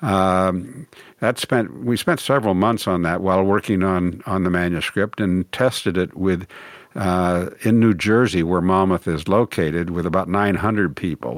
Um, that spent we spent several months on that while working on, on the manuscript, and tested it with uh, in New Jersey, where Monmouth is located, with about nine hundred people.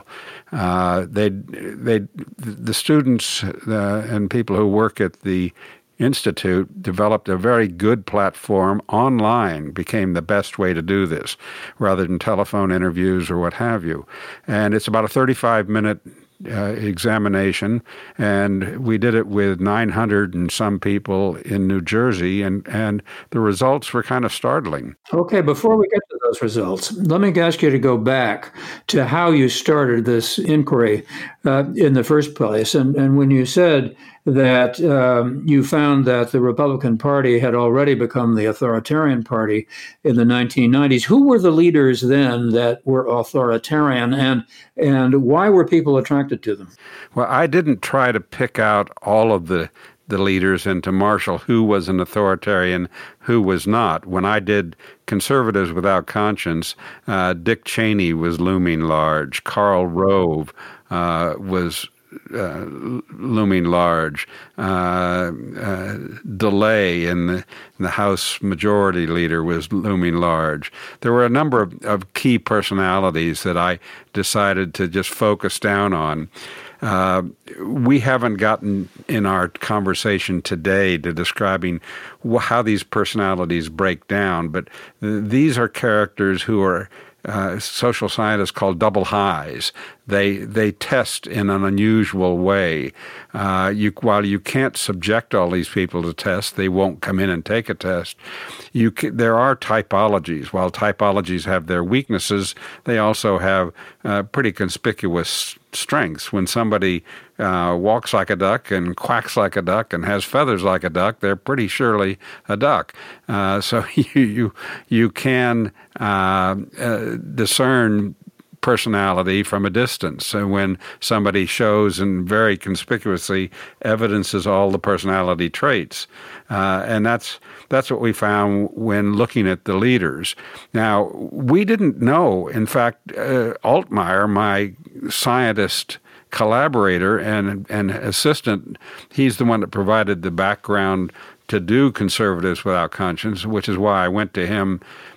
Uh, they they the students uh, and people who work at the Institute developed a very good platform. Online became the best way to do this, rather than telephone interviews or what have you. And it's about a thirty-five minute uh, examination, and we did it with nine hundred and some people in New Jersey, and, and the results were kind of startling. Okay, before we get to those results, let me ask you to go back to how you started this inquiry uh, in the first place. And, and when you said that um, you found that the Republican Party had already become the authoritarian party in the nineteen nineties. Who were the leaders then that were authoritarian, and and why were people attracted to them? Well, I didn't try to pick out all of the the leaders and to marshal who was an authoritarian, who was not. When I did Conservatives Without Conscience, uh, Dick Cheney was looming large. Karl Rove uh, was Uh, looming large. Uh, uh, DeLay in the, in the House Majority Leader was looming large. There were a number of, of key personalities that I decided to just focus down on. Uh, we haven't gotten in our conversation today to describing how these personalities break down, but these are characters who are Uh, social scientists call double highs. They they test in an unusual way. Uh, you, while you can't subject all these people to tests, they won't come in and take a test. You can, there are typologies. While typologies have their weaknesses, they also have uh, pretty conspicuous strengths. When somebody uh, walks like a duck and quacks like a duck and has feathers like a duck, they're pretty surely a duck. Uh, so you you, you can uh, uh, discern personality from a distance. So when somebody shows and very conspicuously evidences all the personality traits, uh, and that's that's what we found when looking at the leaders. Now, we didn't know. In fact, uh, Altmaier, my scientist collaborator and and assistant, he's the one that provided the background to do Conservatives Without Conscience, which is why I went to him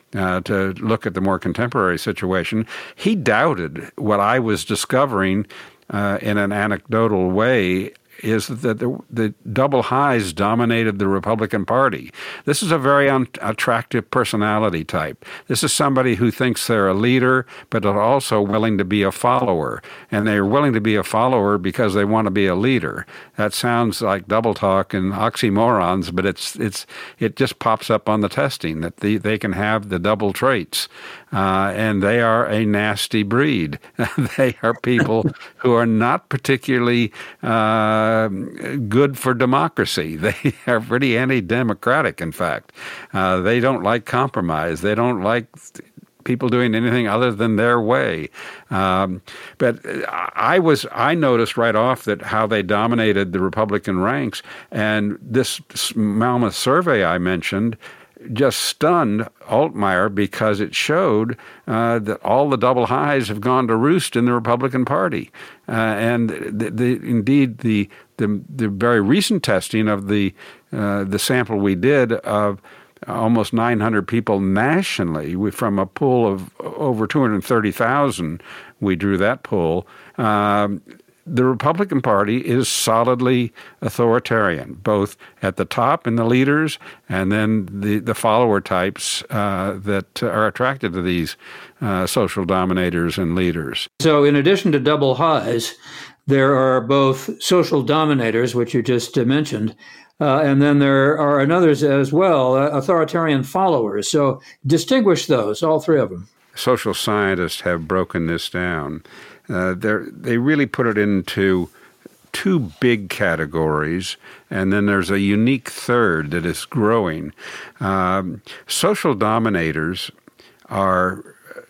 uh, to look at the more contemporary situation, he doubted what I was discovering uh, in an anecdotal way is that the, the double highs dominated the Republican Party. This is a very un- attractive personality type. This is somebody who thinks they're a leader, but are also willing to be a follower. And they're willing to be a follower because they want to be a leader. That sounds like double talk and oxymorons, but it's it's it just pops up on the testing that the, they can have the double traits. Uh, and they are a nasty breed. They are people who are not particularly uh, good for democracy. They are pretty anti-democratic, in fact. Uh, they don't like compromise. They don't like people doing anything other than their way. Um, but I was I noticed right off that how they dominated the Republican ranks. And this Monmouth survey I mentioned just stunned Altmaier because it showed uh, that all the double highs have gone to roost in the Republican Party. Uh, and the, the, indeed, the, the the very recent testing of the uh, the sample we did of almost nine hundred people nationally, we, from a pool of over two hundred thirty thousand, we drew that pool. Um, The Republican Party is solidly authoritarian, both at the top in the leaders and then the, the follower types uh, that are attracted to these uh, social dominators and leaders. So in addition to double highs, there are both social dominators, which you just uh, mentioned, uh, and then there are others as well, uh, authoritarian followers. So distinguish those, all three of them. Social scientists have broken this down. Uh, they really put it into two big categories, and then there's a unique third that is growing. Um, social dominators are,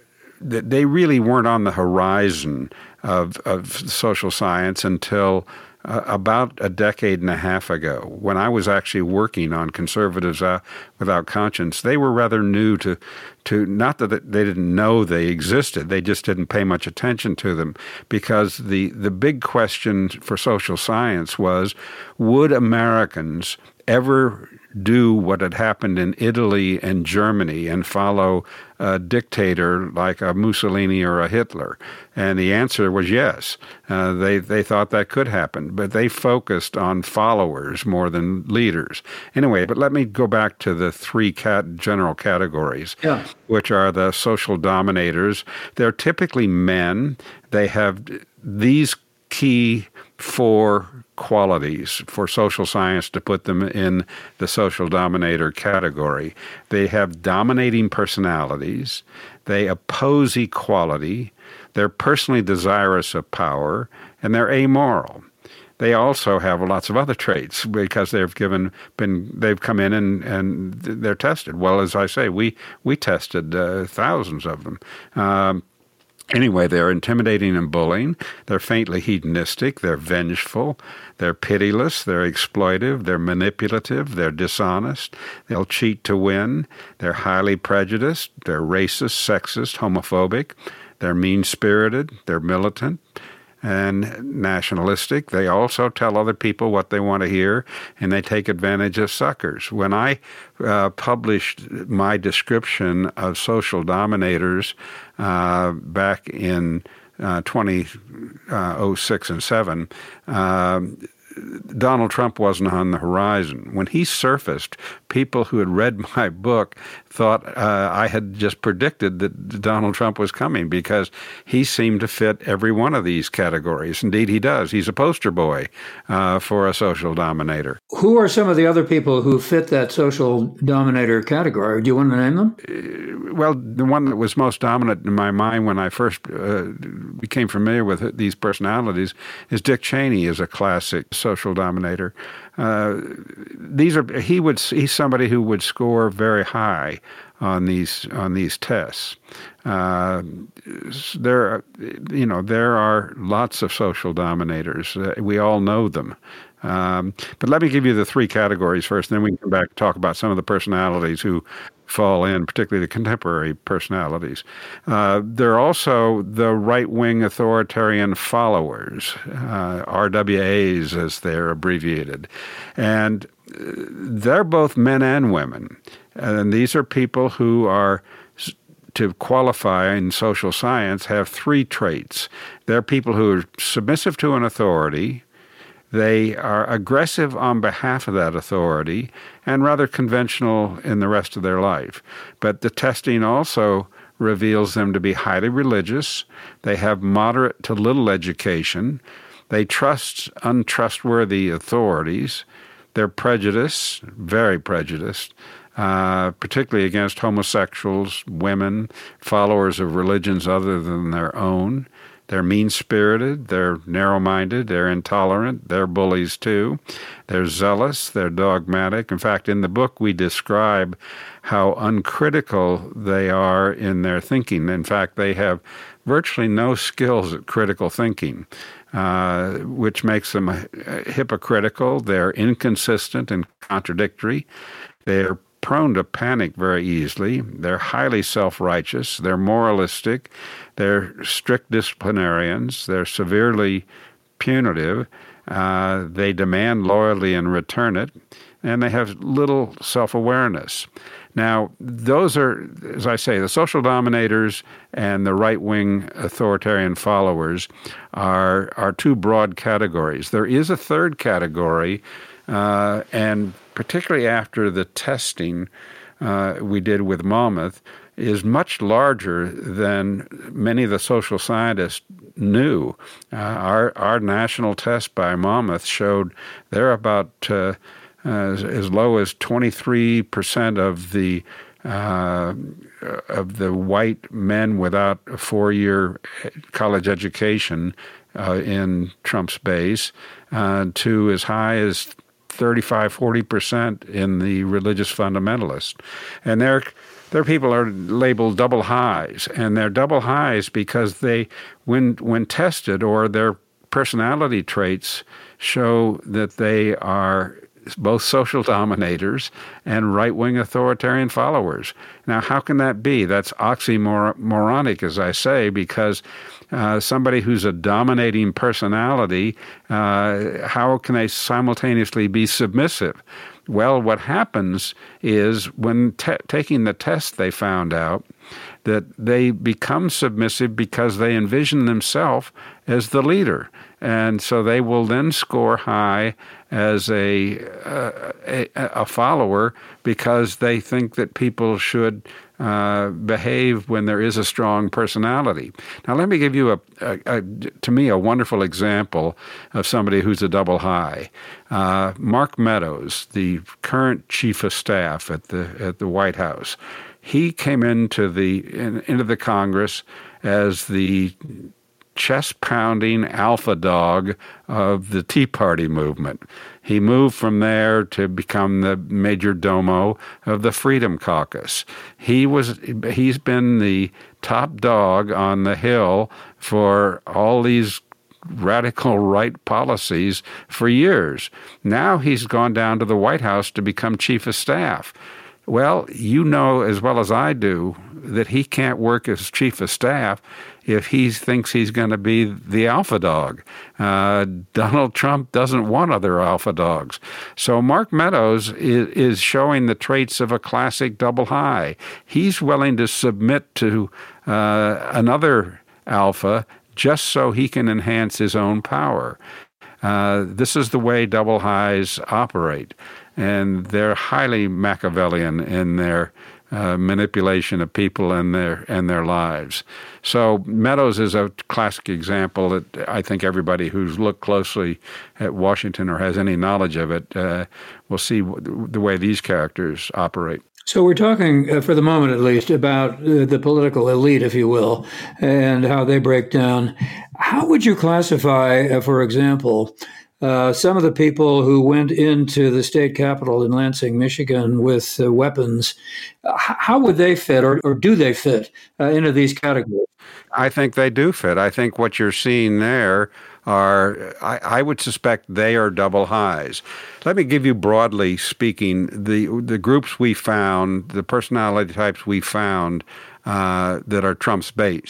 they really weren't on the horizon of, of social science until Uh, about a decade and a half ago, when I was actually working on Conservatives uh, Without Conscience. They were rather new to, to not that they didn't know they existed, they just didn't pay much attention to them, because the, the big question for social science was, would Americans ever do what had happened in Italy and Germany and follow a dictator like a Mussolini or a Hitler? And the answer was yes. Uh, they they thought that could happen, but they focused on followers more than leaders. Anyway, but let me go back to the three cat general categories, yeah. which are the social dominators. They're typically men. They have these key four qualities for social science to put them in the social dominator category. They have dominating personalities. They oppose equality. They're personally desirous of power, and they're amoral. They also have lots of other traits because they've given been they've come in and, and they're tested. Well, as I say, we we tested uh, thousands of them. Um, Anyway, they're intimidating and bullying. They're faintly hedonistic. They're vengeful. They're pitiless. They're exploitive. They're manipulative. They're dishonest. They'll cheat to win. They're highly prejudiced. They're racist, sexist, homophobic. They're mean-spirited. They're militant and nationalistic. They also tell other people what they want to hear, and they take advantage of suckers. When I uh, published my description of social dominators uh, back in uh, twenty oh six and seven, uh, Donald Trump wasn't on the horizon. When he surfaced, people who had read my book thought uh, I had just predicted that Donald Trump was coming because he seemed to fit every one of these categories. Indeed, he does. He's a poster boy uh, for a social dominator. Who are some of the other people who fit that social dominator category? Do you want to name them? Uh, well, the one that was most dominant in my mind when I first uh, became familiar with these personalities is Dick Cheney as a classic social dominator. Uh, these are he would he's somebody who would score very high on these on these tests. Uh, there, you know, there are lots of social dominators. Uh, we all know them. Um, but let me give you the three categories first, and then we can come back and talk about some of the personalities who fall in, particularly the contemporary personalities. Uh, there are also the right-wing authoritarian followers, uh, R W As as they're abbreviated. And they're both men and women. And these are people who are to qualify in social science, have three traits. They're people who are submissive to an authority, they are aggressive on behalf of that authority, and rather conventional in the rest of their life. But the testing also reveals them to be highly religious. They have moderate to little education. They trust untrustworthy authorities. They're prejudiced, very prejudiced, uh, particularly against homosexuals, women, followers of religions other than their own. They're mean-spirited, they're narrow-minded, they're intolerant, they're bullies too. They're zealous, they're dogmatic. In fact, in the book we describe how uncritical they are in their thinking. In fact, they have virtually no skills at critical thinking, uh, which makes them hypocritical. They're inconsistent and contradictory. They're prone to panic very easily. They're highly self-righteous. They're moralistic. They're strict disciplinarians. They're severely punitive. Uh, they demand loyalty and return it. And they have little self-awareness. Now, those are, as I say, the social dominators and the right-wing authoritarian followers are, are two broad categories. There is a third category, uh, and particularly after the testing uh, we did with Monmouth, is much larger than many of the social scientists knew. Uh, our, our national test by Monmouth showed they're about uh, as, as low as twenty-three percent of the uh, of the white men without a four-year college education uh, in Trump's base, uh, to as high as thirty-five, forty percent in the religious fundamentalists. And their their people are labeled double highs, and they're double highs because they, when when tested, or their personality traits show that they are both social dominators and right-wing authoritarian followers. Now, how can that be? That's oxymoronic, as I say, because uh, somebody who's a dominating personality, uh, how can they simultaneously be submissive? Well, what happens is when te- taking the test, they found out that they become submissive because they envision themselves as the leader. And so they will then score high as a, uh, a a follower because they think that people should uh, behave when there is a strong personality. Now, let me give you, a, a, a to me, a wonderful example of somebody who's a double high. Uh, Mark Meadows, the current chief of staff at the at the White House, he came into the in, into the Congress as the chest-pounding alpha dog of the Tea Party movement. He moved from there to become the major domo of the Freedom Caucus. He was, he's been the top dog on the Hill for all these radical right policies for years. Now he's gone down to the White House to become chief of staff. Well, you know as well as I do that he can't work as chief of staff if he thinks he's going to be the alpha dog. Uh, Donald Trump doesn't want other alpha dogs. So Mark Meadows is, is showing the traits of a classic double high. He's willing to submit to uh, another alpha just so he can enhance his own power. Uh, this is the way double highs operate. And they're highly Machiavellian in their uh, manipulation of people and their and their lives. So Meadows is a classic example that I think everybody who's looked closely at Washington or has any knowledge of it uh, will see w- the way these characters operate. So we're talking, uh, for the moment at least, about uh, the political elite, if you will, and how they break down. How would you classify, uh, for example, Uh, some of the people who went into the state capitol in Lansing, Michigan with uh, weapons? Uh, how would they fit, or, or do they fit uh, into these categories? I think they do fit. I think what you're seeing there are, I, I would suspect they are double highs. Let me give you, broadly speaking, the the groups we found, the personality types we found uh, that are Trump's base.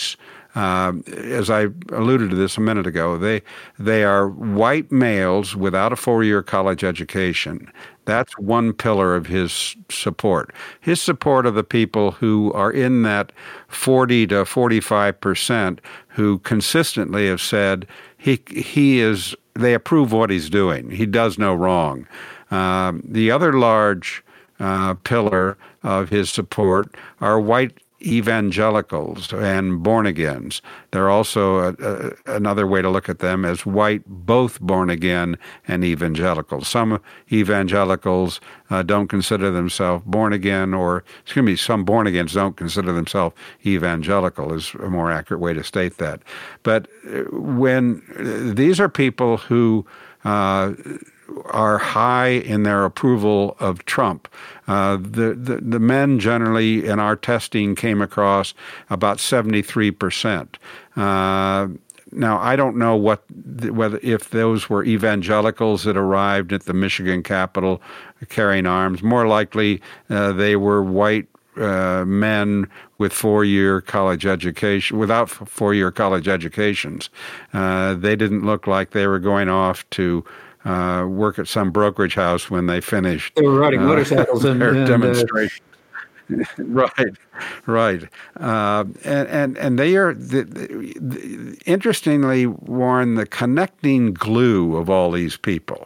Uh, as I alluded to this a minute ago, they they are white males without a four-year college education. That's one pillar of his support. His support of the people who are in that forty to forty-five percent who consistently have said he he is. They approve what he's doing. He does no wrong. Um, the other large uh, pillar of his support are white evangelicals and born-agains. They're also a, a, another way to look at them as white, both born-again and evangelical. Some evangelicals uh, don't consider themselves born-again, or, excuse me, some born-agains don't consider themselves evangelical is a more accurate way to state that. But when these are people who uh, are high in their approval of Trump. Uh, the, the the men generally in our testing came across about seventy-three percent. Uh, now, I don't know what whether if those were evangelicals that arrived at the Michigan Capitol carrying arms. More likely, uh, they were white uh, men with four-year college education, without four-year college educations. Uh, they didn't look like they were going off to Uh, work at some brokerage house when they finished. They were riding uh, motorcycles and, their and demonstration. Uh, right, right, uh, and and and they are the, the, interestingly, Warren. The connecting glue of all these people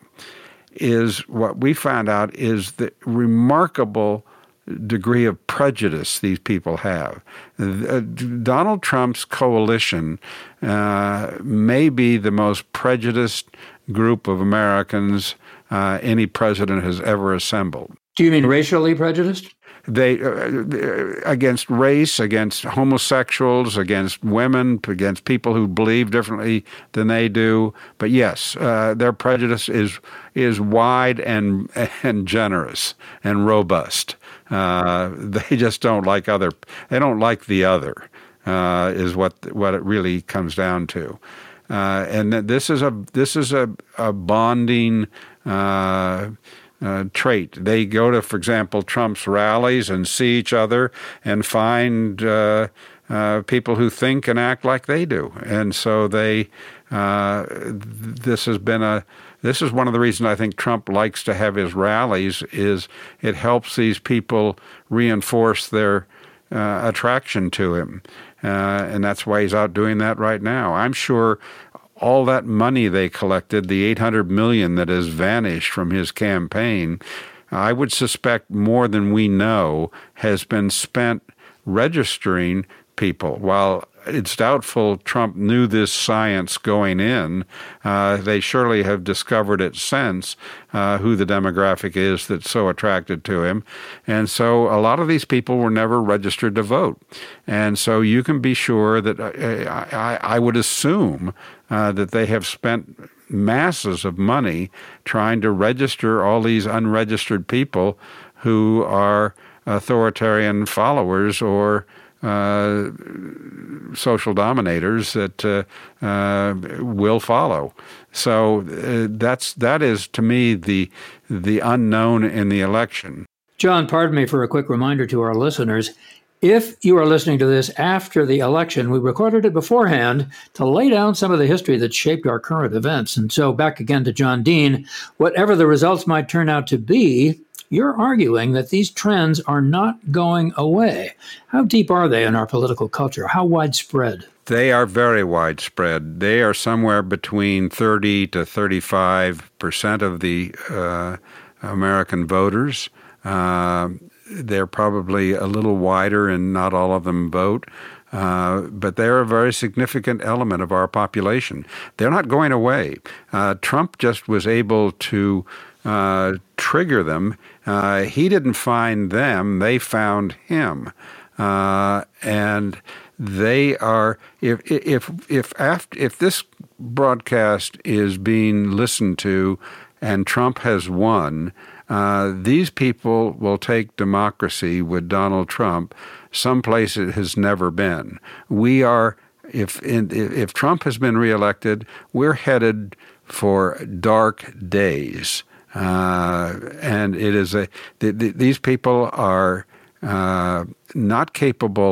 is what we found out is the remarkable degree of prejudice these people have. Uh, Donald Trump's coalition uh, may be the most prejudiced group of Americans uh, any president has ever assembled. Do you mean racially prejudiced? They uh, against race, against homosexuals, against women, against people who believe differently than they do. But yes, uh, their prejudice is is wide and and generous and robust. Uh, they just don't like other. They don't like the other. Uh, is what what it really comes down to. Uh, and this is a this is a, a bonding uh, uh, trait. They go to, for example, Trump's rallies and see each other and find uh, uh, people who think and act like they do. And so they uh, this has been a this is one of the reasons I think Trump likes to have his rallies is it helps these people reinforce their uh, attraction to him. Uh, and that's why he's out doing that right now. I'm sure all that money they collected, the eight hundred million dollars that has vanished from his campaign, I would suspect more than we know has been spent registering people. While it's doubtful Trump knew this science going in, uh, they surely have discovered it since, uh, who the demographic is that's so attracted to him. And so a lot of these people were never registered to vote. And so you can be sure that uh, I, I would assume uh, that they have spent masses of money trying to register all these unregistered people who are authoritarian followers or Uh, social dominators that uh, uh, will follow. So uh, that's that is to me the the unknown in the election. John, pardon me for a quick reminder to our listeners. If you are listening to this after the election, we recorded it beforehand to lay down some of the history that shaped our current events. And so back again to John Dean, whatever the results might turn out to be, you're arguing that these trends are not going away. How deep are they in our political culture? How widespread? They are very widespread. They are somewhere between thirty to thirty-five percent of the uh, American voters. Uh, they're probably a little wider and not all of them vote. Uh, but they're a very significant element of our population. They're not going away. Uh, Trump just was able to uh, trigger them. Uh, he didn't find them. They found him. Uh, and they are, if, if, if, after, if this broadcast is being listened to and Trump has won, uh, these people will take democracy with Donald Trump someplace it has never been. We are, if if Trump has been reelected, we're headed for dark days, uh, and it is a th- th- these people are uh, not capable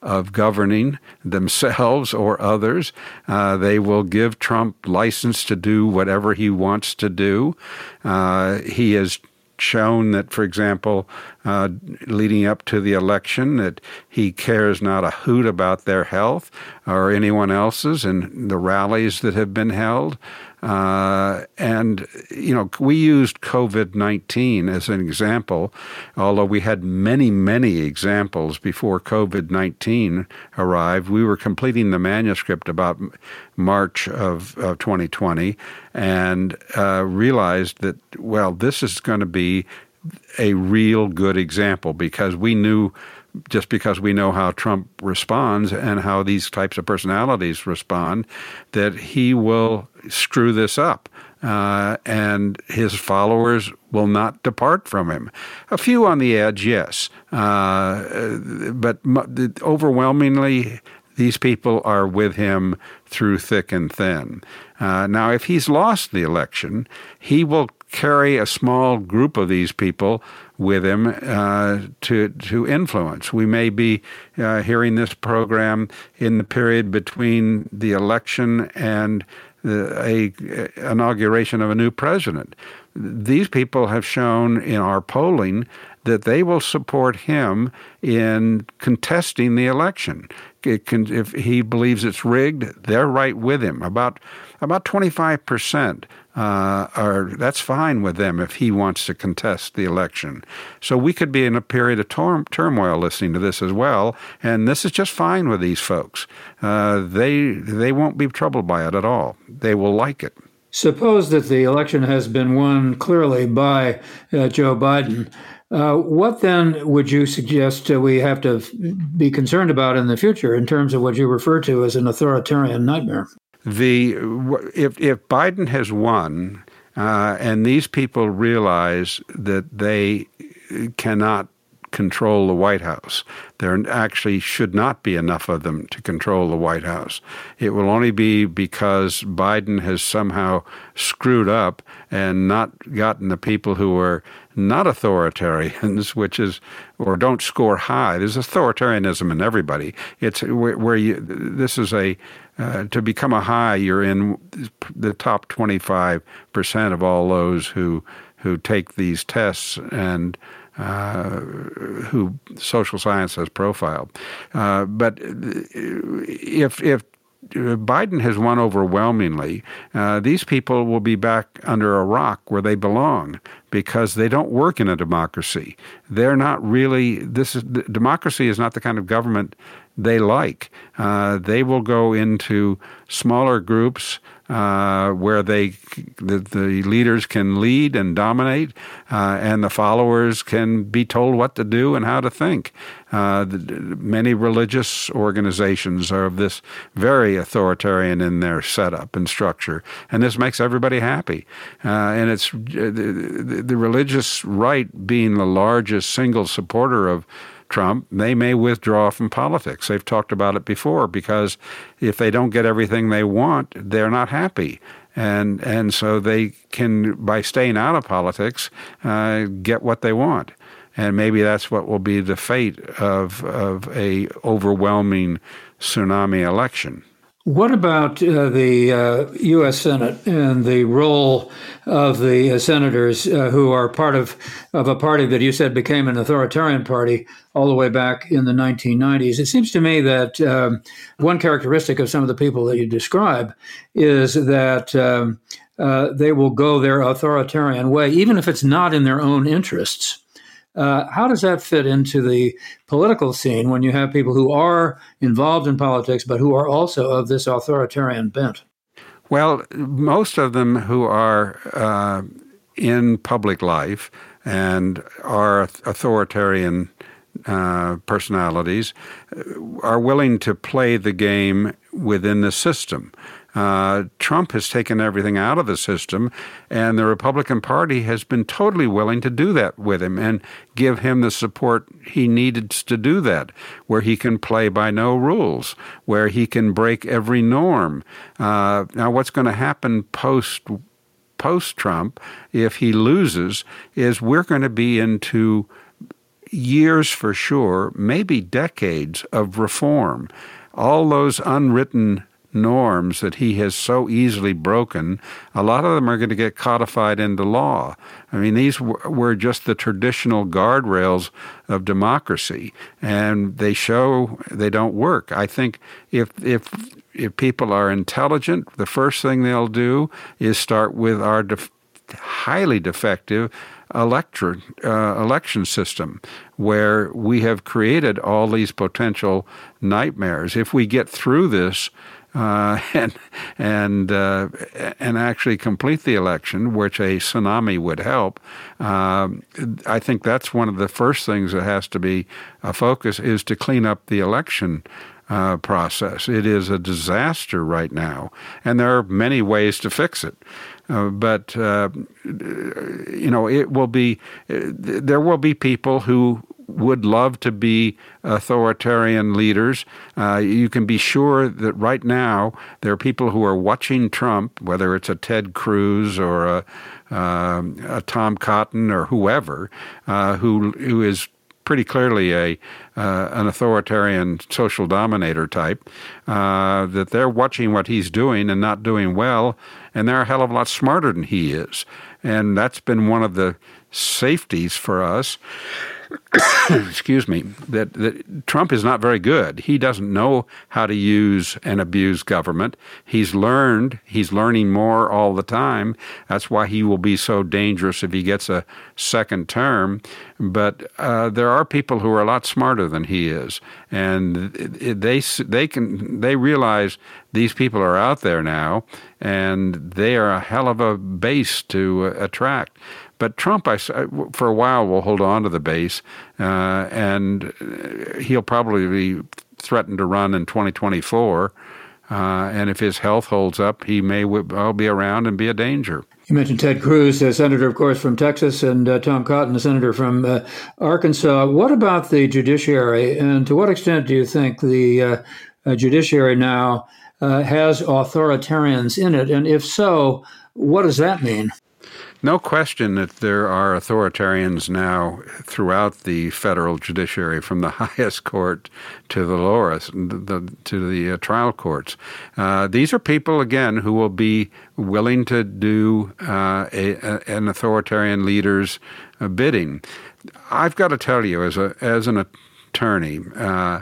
of governing themselves or others. Uh, they will give Trump license to do whatever he wants to do. Uh, he has shown that, for example, uh, leading up to the election, that he cares not a hoot about their health or anyone else's in the rallies that have been held. Uh, and, you know, we used COVID nineteen as an example, although we had many, many examples before COVID nineteen arrived. We were completing the manuscript about March of, of twenty twenty and uh, realized that, well, this is going to be a real good example because we knew just because we know how Trump responds and how these types of personalities respond, that he will screw this up. Uh, and his followers will not depart from him. A few on the edge, yes. Uh, but overwhelmingly, these people are with him through thick and thin. Uh, now, if he's lost the election, he will carry a small group of these people with him uh, to to influence. We may be uh, hearing this program in the period between the election and the, a, a inauguration of a new president. These people have shown in our polling that they will support him in contesting the election. It can, if he believes it's rigged, they're right with him. About about twenty-five percent uh, are that's fine with them if he wants to contest the election. So we could be in a period of tor- turmoil listening to this as well, and this is just fine with these folks. Uh, they they won't be troubled by it at all. They will like it. Suppose that the election has been won clearly by uh, Joe Biden. Uh, what then would you suggest uh, we have to f- be concerned about in the future in terms of what you refer to as an authoritarian nightmare? The if if Biden has won uh, and these people realize that they cannot control the White House, there actually should not be enough of them to control the White House. It will only be because Biden has somehow screwed up and not gotten the people who are not authoritarians, which is, or don't score high. There's authoritarianism in everybody. It's where, where you, this is a, uh, to become a high, you're in the top twenty-five percent of all those who, who take these tests and Uh, who social science has profiled. Uh, but if if Biden has won overwhelmingly, uh, these people will be back under a rock where they belong because they don't work in a democracy. They're not really, this is, democracy is not the kind of government they like. Uh, they will go into smaller groups uh, where they, the, the leaders can lead and dominate, uh, and the followers can be told what to do and how to think. Uh, the, many religious organizations are of this very authoritarian in their setup and structure, and this makes everybody happy. Uh, and it's uh, the, the religious right being the largest single supporter of Trump, they may withdraw from politics. They've talked about it before because if they don't get everything they want, they're not happy. And and so they can, by staying out of politics, uh, get what they want. And maybe that's what will be the fate of, of a overwhelming tsunami election. What about uh, the uh, U S Senate and the role of the uh, senators uh, who are part of, of a party that you said became an authoritarian party all the way back in the nineteen nineties? It seems to me that um, one characteristic of some of the people that you describe is that um, uh, they will go their authoritarian way, even if it's not in their own interests. Uh, how does that fit into the political scene when you have people who are involved in politics, but who are also of this authoritarian bent? Well, most of them who are uh, in public life and are authoritarian uh, personalities are willing to play the game within the system. Uh, Trump has taken everything out of the system, and the Republican Party has been totally willing to do that with him and give him the support he needed to do that, where he can play by no rules, where he can break every norm. Uh, now, what's going to happen post post-Trump, if he loses, is we're going to be into years for sure, maybe decades of reform. All those unwritten norms that he has so easily broken, a lot of them are going to get codified into law. I mean, these were just the traditional guardrails of democracy, and they show they don't work. I think if if if people are intelligent, the first thing they'll do is start with our def- highly defective electro, uh, election system, where we have created all these potential nightmares. If we get through this, Uh, and and uh, and actually complete the election, which a tsunami would help. Uh, I think that's one of the first things that has to be a focus, is to clean up the election uh, process. It is a disaster right now, and there are many ways to fix it. Uh, but uh, you know, it will be there will be people who would love to be authoritarian leaders. Uh, you can be sure that right now there are people who are watching Trump, whether it's a Ted Cruz or a, uh, a Tom Cotton or whoever, uh, who who is pretty clearly a uh, an authoritarian social dominator type, uh, that they're watching what he's doing and not doing well, and they're a hell of a lot smarter than he is. And that's been one of the safeties for us. Excuse me, that, that Trump is not very good. He doesn't know how to use and abuse government. He's learned, he's learning more all the time. That's why he will be so dangerous if he gets a second term. But uh, there are people who are a lot smarter than he is, and they they can they realize these people are out there now, and they are a hell of a base to uh, attract. But Trump, I, for a while, will hold on to the base, uh, and he'll probably be threatened to run in twenty twenty-four. Uh, and if his health holds up, he may well be around and be a danger. You mentioned Ted Cruz, a senator, of course, from Texas, and uh, Tom Cotton, a senator from uh, Arkansas. What about the judiciary, and to what extent do you think the uh, uh, judiciary now uh, has authoritarians in it? And if so, what does that mean? No question that there are authoritarians now throughout the federal judiciary, from the highest court to the lowest, the, to the uh, trial courts. Uh, these are people, again, who will be willing to do uh, a, a, an authoritarian leader's uh, bidding. I've got to tell you, as a as an attorney, uh,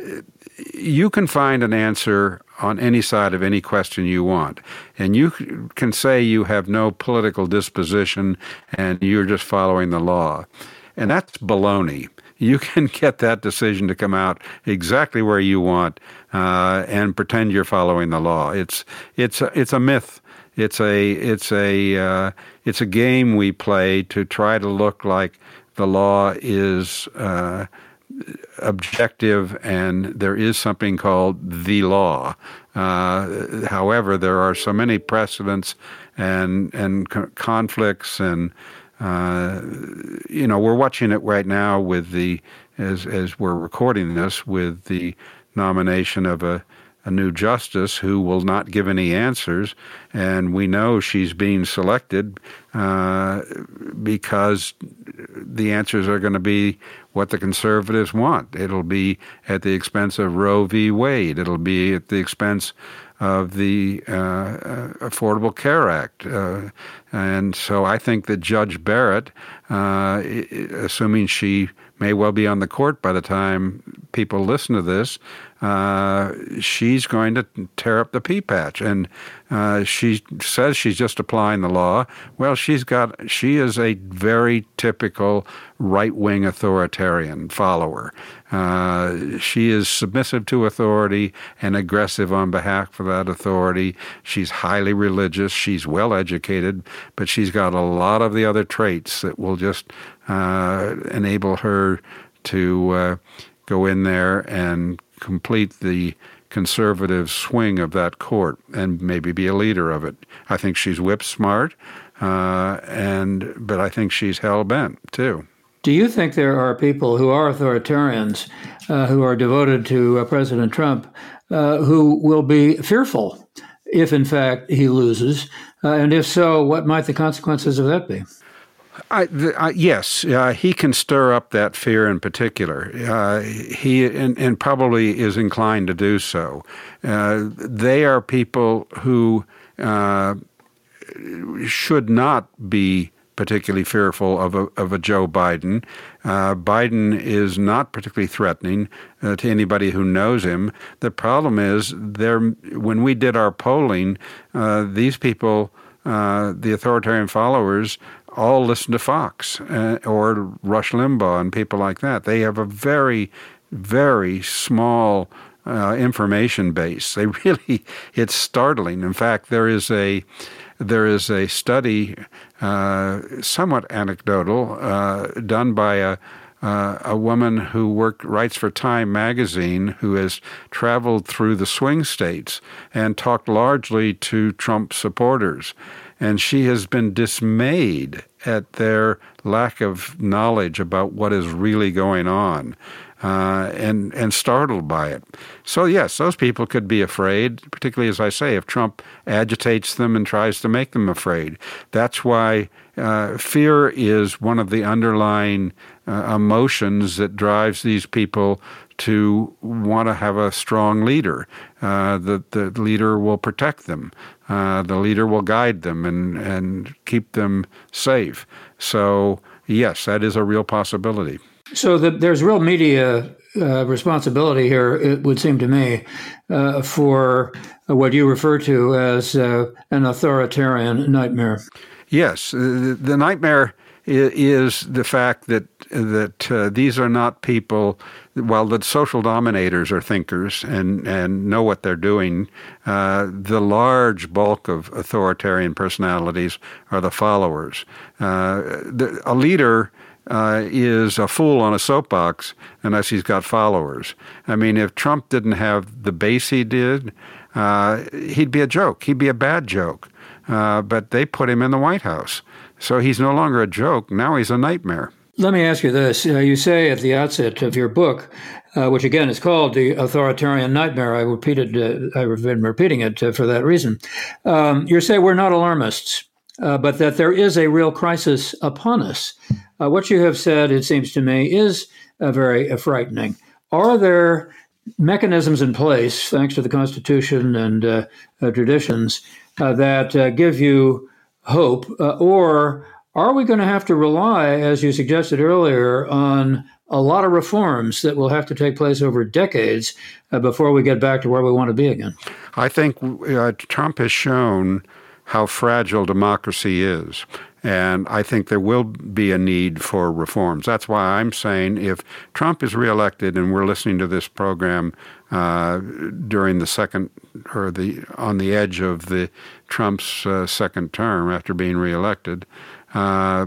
you can find an answer on any side of any question you want. And you can say you have no political disposition and you're just following the law. And that's baloney. You can get that decision to come out exactly where you want uh, and pretend you're following the law. It's it's a, it's a myth. It's a it's a uh, it's a game we play to try to look like the law is Uh, objective, and there is something called the law. Uh, however, there are so many precedents and and co- conflicts, and uh, you know, we're watching it right now with the as as we're recording this, with the nomination of a a new justice who will not give any answers, and we know she's being selected uh, because the answers are going to be what the conservatives want. It'll be at the expense of Roe v. Wade. It'll be at the expense of the uh, uh, Affordable Care Act. Uh, and so I think that Judge Barrett, uh, assuming she may well be on the court by the time people listen to this, uh, she's going to tear up the pea patch. And uh, she says she's just applying the law. Well, she's got, she is a very typical right-wing authoritarian follower. Uh, she is submissive to authority and aggressive on behalf of that authority. She's highly religious. She's well-educated, but she's got a lot of the other traits that will just uh, enable her to uh, go in there and complete the conservative swing of that court and maybe be a leader of it. I think she's whip smart, uh, and but I think she's hell-bent, too. Do you think there are people who are authoritarians, uh, who are devoted to uh, President Trump, uh, who will be fearful if, in fact, he loses? Uh, and if so, what might the consequences of that be? I, the, I, yes, uh, he can stir up that fear in particular. Uh, he and, and probably is inclined to do so. Uh, they are people who uh, should not be particularly fearful of a, of a Joe Biden. Uh, Biden is not particularly threatening uh, to anybody who knows him. The problem is, there when we did our polling, uh, these people, uh, the authoritarian followers, all listen to Fox uh, or Rush Limbaugh and people like that. They have a very, very small uh, information base. They really, it's startling. In fact, there is a there is a study, uh, somewhat anecdotal, uh, done by a uh, a woman who worked writes for Time magazine, who has traveled through the swing states and talked largely to Trump supporters. And she has been dismayed at their lack of knowledge about what is really going on, uh, and and startled by it. So yes, those people could be afraid, particularly, as I say, if Trump agitates them and tries to make them afraid. That's why uh, fear is one of the underlying uh, emotions that drives these people to want to have a strong leader. Uh, the, the leader will protect them. Uh, the leader will guide them and, and keep them safe. So, yes, that is a real possibility. So the, there's real media uh, responsibility here, it would seem to me, uh, for what you refer to as uh, an authoritarian nightmare. Yes, the, the nightmare is the fact that that uh, these are not people, while the social dominators are thinkers and, and know what they're doing, uh, the large bulk of authoritarian personalities are the followers. Uh, the, a leader uh, is a fool on a soapbox unless he's got followers. I mean, if Trump didn't have the base he did, uh, he'd be a joke. He'd be a bad joke. Uh, but they put him in the White House. So he's no longer a joke. Now he's a nightmare. Let me ask you this. Uh, you say at the outset of your book, uh, which again is called The Authoritarian Nightmare, I repeated, uh, I've been repeating it uh, for that reason. Um, you say we're not alarmists, uh, but that there is a real crisis upon us. Uh, what you have said, it seems to me, is uh, very uh, frightening. Are there mechanisms in place, thanks to the Constitution and uh, uh, traditions, uh, that uh, give you hope, uh, or are we going to have to rely, as you suggested earlier, on a lot of reforms that will have to take place over decades uh, before we get back to where we want to be again? I think uh, Trump has shown how fragile democracy is. And I think there will be a need for reforms. That's why I'm saying if Trump is reelected, and we're listening to this program uh, during the second or the on the edge of the Trump's uh, second term after being reelected, uh,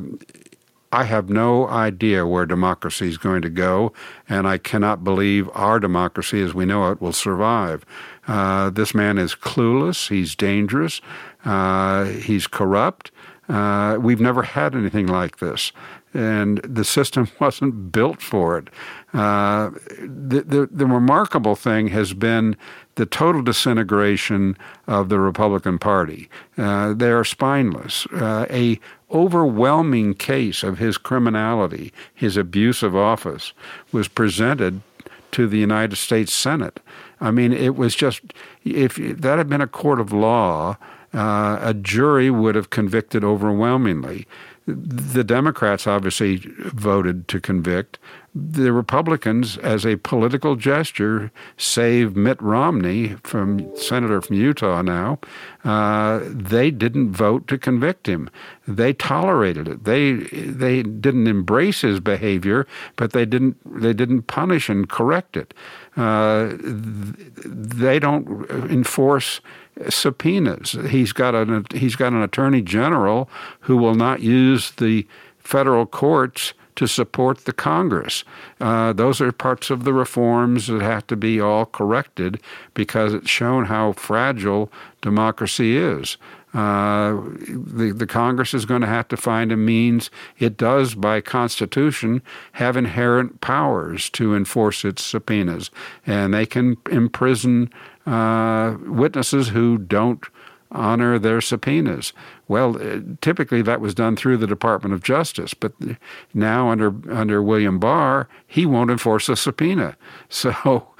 I have no idea where democracy is going to go, and I cannot believe our democracy as we know it will survive. Uh, this man is clueless. He's dangerous. Uh, he's corrupt. Uh, we've never had anything like this, and the system wasn't built for it. Uh, the, the, the remarkable thing has been the total disintegration of the Republican Party. Uh, they are spineless. Uh, a overwhelming case of his criminality, his abuse of office, was presented to the United States Senate. I mean, it was just, if that had been a court of law, Uh, a jury would have convicted overwhelmingly. The Democrats obviously voted to convict. The Republicans, as a political gesture, save Mitt Romney, from senator from Utah now, uh, they didn't vote to convict him. They tolerated it. They they didn't embrace his behavior, but they didn't they didn't punish and correct it. Uh, they don't enforce subpoenas. He's got an he's got an attorney general who will not use the federal courts to support the Congress. Uh, those are parts of the reforms that have to be all corrected because it's shown how fragile democracy is. Uh, the, the Congress is going to have to find a means. It does, by Constitution, have inherent powers to enforce its subpoenas, and they can imprison uh, witnesses who don't honor their subpoenas. Well, typically that was done through the Department of Justice, but now under under William Barr, he won't enforce a subpoena. So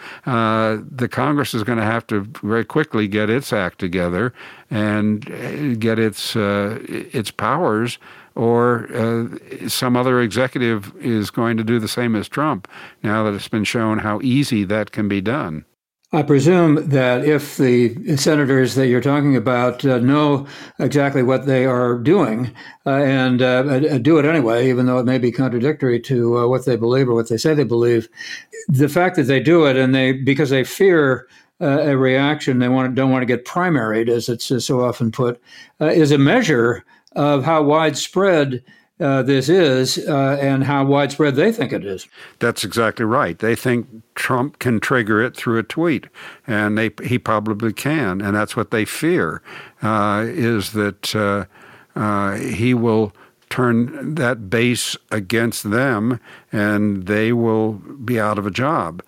uh, the Congress is going to have to very quickly get its act together and get its uh, its powers, or uh, some other executive is going to do the same as Trump, now that it's been shown how easy that can be done. I presume that if the senators that you're talking about uh, know exactly what they are doing uh, and uh, do it anyway, even though it may be contradictory to uh, what they believe or what they say they believe, the fact that they do it and they because they fear uh, a reaction, they want don't want to get primaried, as it's so often put, uh, is a measure of how widespread Uh, this is uh, and how widespread they think it is. That's exactly right. They think Trump can trigger it through a tweet, and they, he probably can, and that's what they fear, uh, is that uh, uh, he will turn that base against them, and they will be out of a job.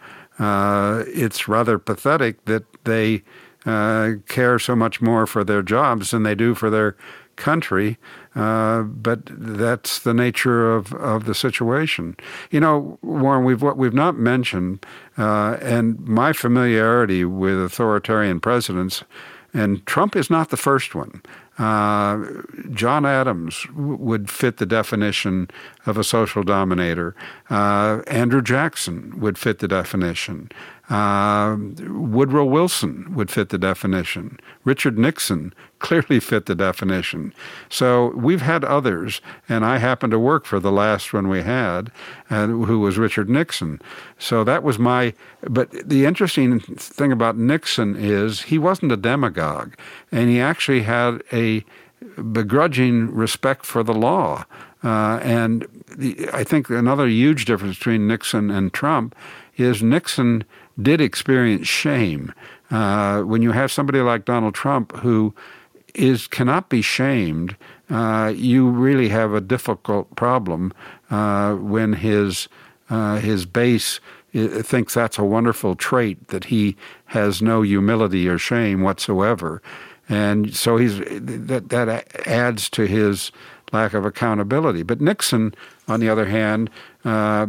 Uh, it's rather pathetic that they uh, care so much more for their jobs than they do for their country, uh, but that's the nature of, of the situation. You know, Warren, we've what we've not mentioned, uh, and my familiarity with authoritarian presidents, and Trump is not the first one. Uh, John Adams w- would fit the definition of a social dominator. Uh, Andrew Jackson would fit the definition. Uh, Woodrow Wilson would fit the definition. Richard Nixon clearly fit the definition. So we've had others, and I happened to work for the last one we had, uh, who was Richard Nixon. So that was my, but the interesting thing about Nixon is he wasn't a demagogue, and he actually had a begrudging respect for the law. Uh, and the, I think another huge difference between Nixon and Trump is Nixon did experience shame. Uh, when you have somebody like Donald Trump who is cannot be shamed, uh, you really have a difficult problem uh, when his uh, his base thinks that's a wonderful trait, that he has no humility or shame whatsoever. And so he's that that adds to his lack of accountability. But Nixon, on the other hand, uh,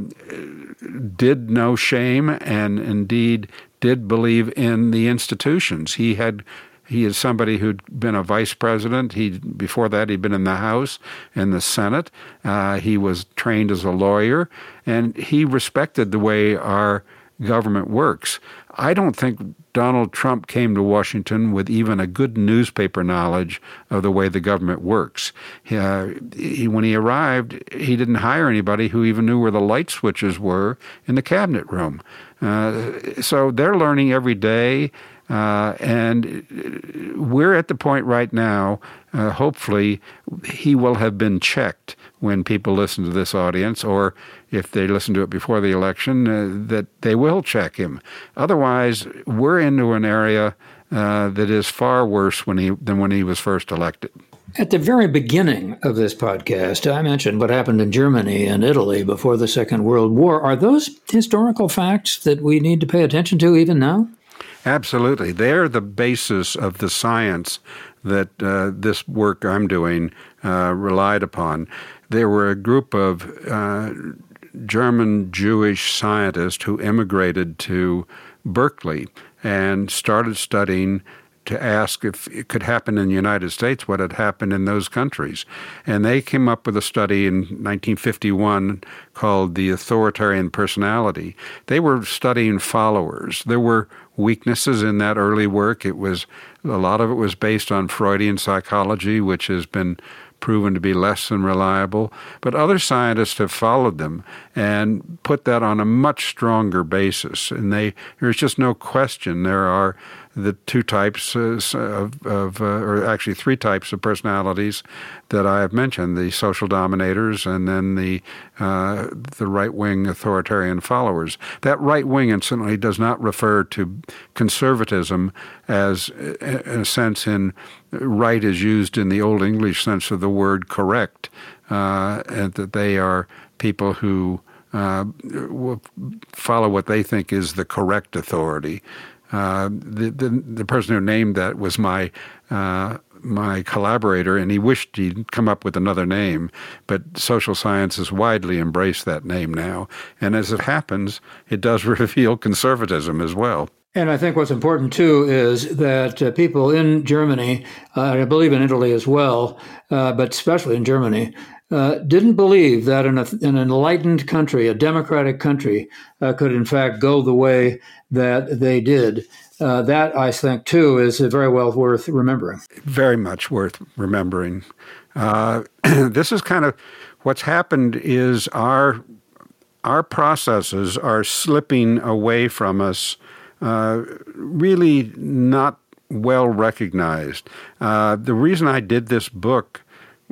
did know shame and indeed did believe in the institutions. He had he is somebody who'd been a vice president. He before that he'd been in the House and the Senate. Uh, he was trained as a lawyer, and he respected the way our government works. I don't think Donald Trump came to Washington with even a good newspaper knowledge of the way the government works. Uh, he, when he arrived, he didn't hire anybody who even knew where the light switches were in the cabinet room. Uh, so they're learning every day. Uh, and we're at the point right now, uh, hopefully, he will have been checked when people listen to this audience, or if they listen to it before the election, uh, that they will check him. Otherwise, we're into an area uh, that is far worse when he than when he was first elected. At the very beginning of this podcast, I mentioned what happened in Germany and Italy before the Second World War. Are those historical facts that we need to pay attention to even now? Absolutely. They're the basis of the science that uh, this work I'm doing uh, relied upon. There were a group of uh, German Jewish scientists who immigrated to Berkeley and started studying to ask if it could happen in the United States, what had happened in those countries. And they came up with a study in nineteen fifty-one called The Authoritarian Personality. They were studying followers. There were weaknesses in that early work. It was a lot of it was based on Freudian psychology, which has been proven to be less than reliable. But other scientists have followed them and put that on a much stronger basis. And they there's just no question there are the two types of, of uh, or actually three types of personalities that I have mentioned: the social dominators, and then the uh, the right-wing authoritarian followers. That right wing, incidentally, does not refer to conservatism as, in a sense, in right is used in the Old English sense of the word correct, uh, and that they are people who uh, follow what they think is the correct authority. Uh, the, the the person who named that was my uh, my collaborator, and he wished he'd come up with another name. But social science has widely embraced that name now, and as it happens, it does reveal conservatism as well. And I think what's important, too, is that uh, people in Germany, uh, and I believe in Italy as well, uh, but especially in Germany, uh, didn't believe that in, a, in an enlightened country, a democratic country, uh, could in fact go the way that they did. Uh, that, I think, too, is very well worth remembering. Very much worth remembering. Uh, this is kind of what's happened is our our processes are slipping away from us. Uh, really not well recognized. Uh, the reason I did this book,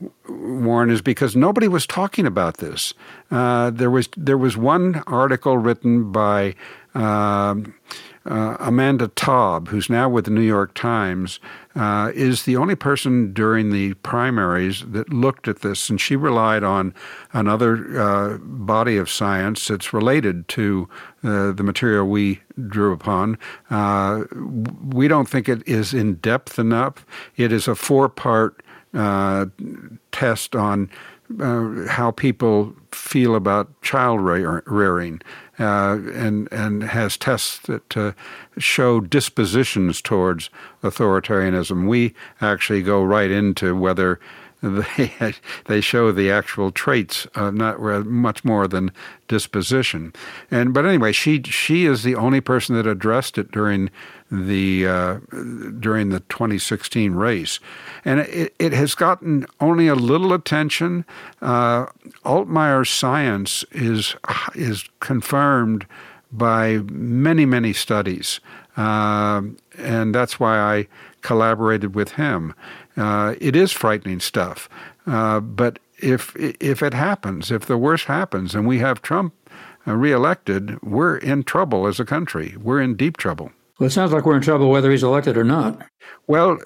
Warren, is because nobody was talking about this. Uh, there was there was one article written by uh, uh, Amanda Taub, who's now with the New York Times, uh, is the only person during the primaries that looked at this, and she relied on another uh, body of science that's related to uh, the material we drew upon. Uh, we don't think it is in depth enough. It is a four-part uh, test on uh, how people feel about child rearing, uh, and and has tests that uh, show dispositions towards authoritarianism. We actually go right into whether they they show the actual traits, uh, not much more than disposition. And but anyway, she she is the only person that addressed it during the uh, during the twenty sixteen race, and it, it has gotten only a little attention. Uh, Altmaier's science is is confirmed by many many studies, uh, and that's why I collaborated with him. Uh, it is frightening stuff, uh, but if if it happens, if the worst happens, and we have Trump uh, reelected, we're in trouble as a country. We're in deep trouble. Well, it sounds like we're in trouble whether he's elected or not. Well,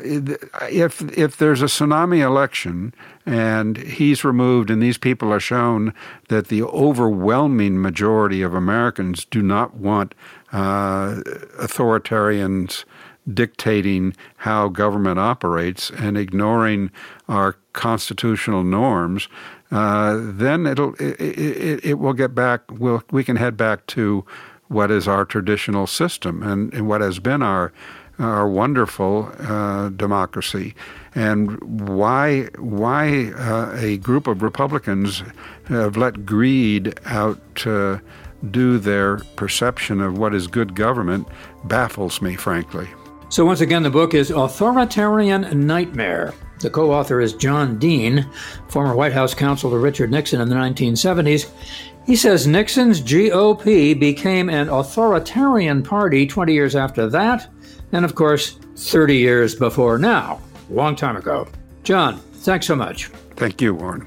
if if there's a tsunami election and he's removed and these people are shown that the overwhelming majority of Americans do not want uh, authoritarians dictating how government operates and ignoring our constitutional norms, uh, then it'll it, it, it will get back. We'll, we can head back to what is our traditional system and, and what has been our our wonderful uh, democracy, and why why uh, a group of Republicans have let greed out to do their perception of what is good government baffles me, frankly. So once again, the book is Authoritarian Nightmare. The co-author is John Dean, former White House counsel to Richard Nixon in the nineteen seventies. He says Nixon's G O P became an authoritarian party twenty years after that, and of course, thirty years before now. Long time ago. John, thanks so much. Thank you, Warren.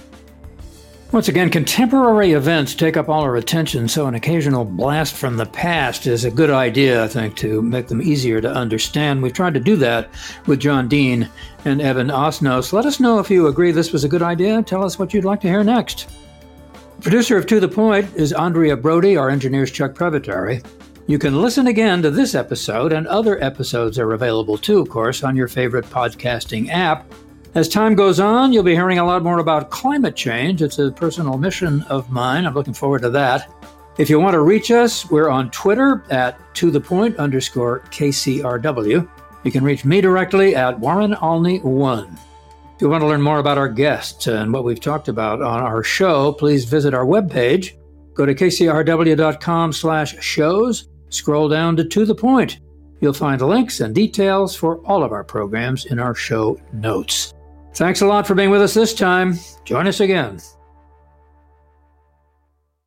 Once again, contemporary events take up all our attention, so an occasional blast from the past is a good idea, I think, to make them easier to understand. We've tried to do that with John Dean and Evan Osnos. Let us know if you agree this was a good idea. Tell us what you'd like to hear next. Producer of To The Point is Andrea Brody. Our engineer is Chuck Previtary. You can listen again to this episode, and other episodes are available too, of course, on your favorite podcasting app. As time goes on, you'll be hearing a lot more about climate change. It's a personal mission of mine. I'm looking forward to that. If you want to reach us, we're on Twitter at to the point underscore K C R W. You can reach me directly at Warren Olney one. If you want to learn more about our guests and what we've talked about on our show, please visit our webpage. Go to kcrw.com slash shows. Scroll down to To The Point. You'll find links and details for all of our programs in our show notes. Thanks a lot for being with us this time. Join us again.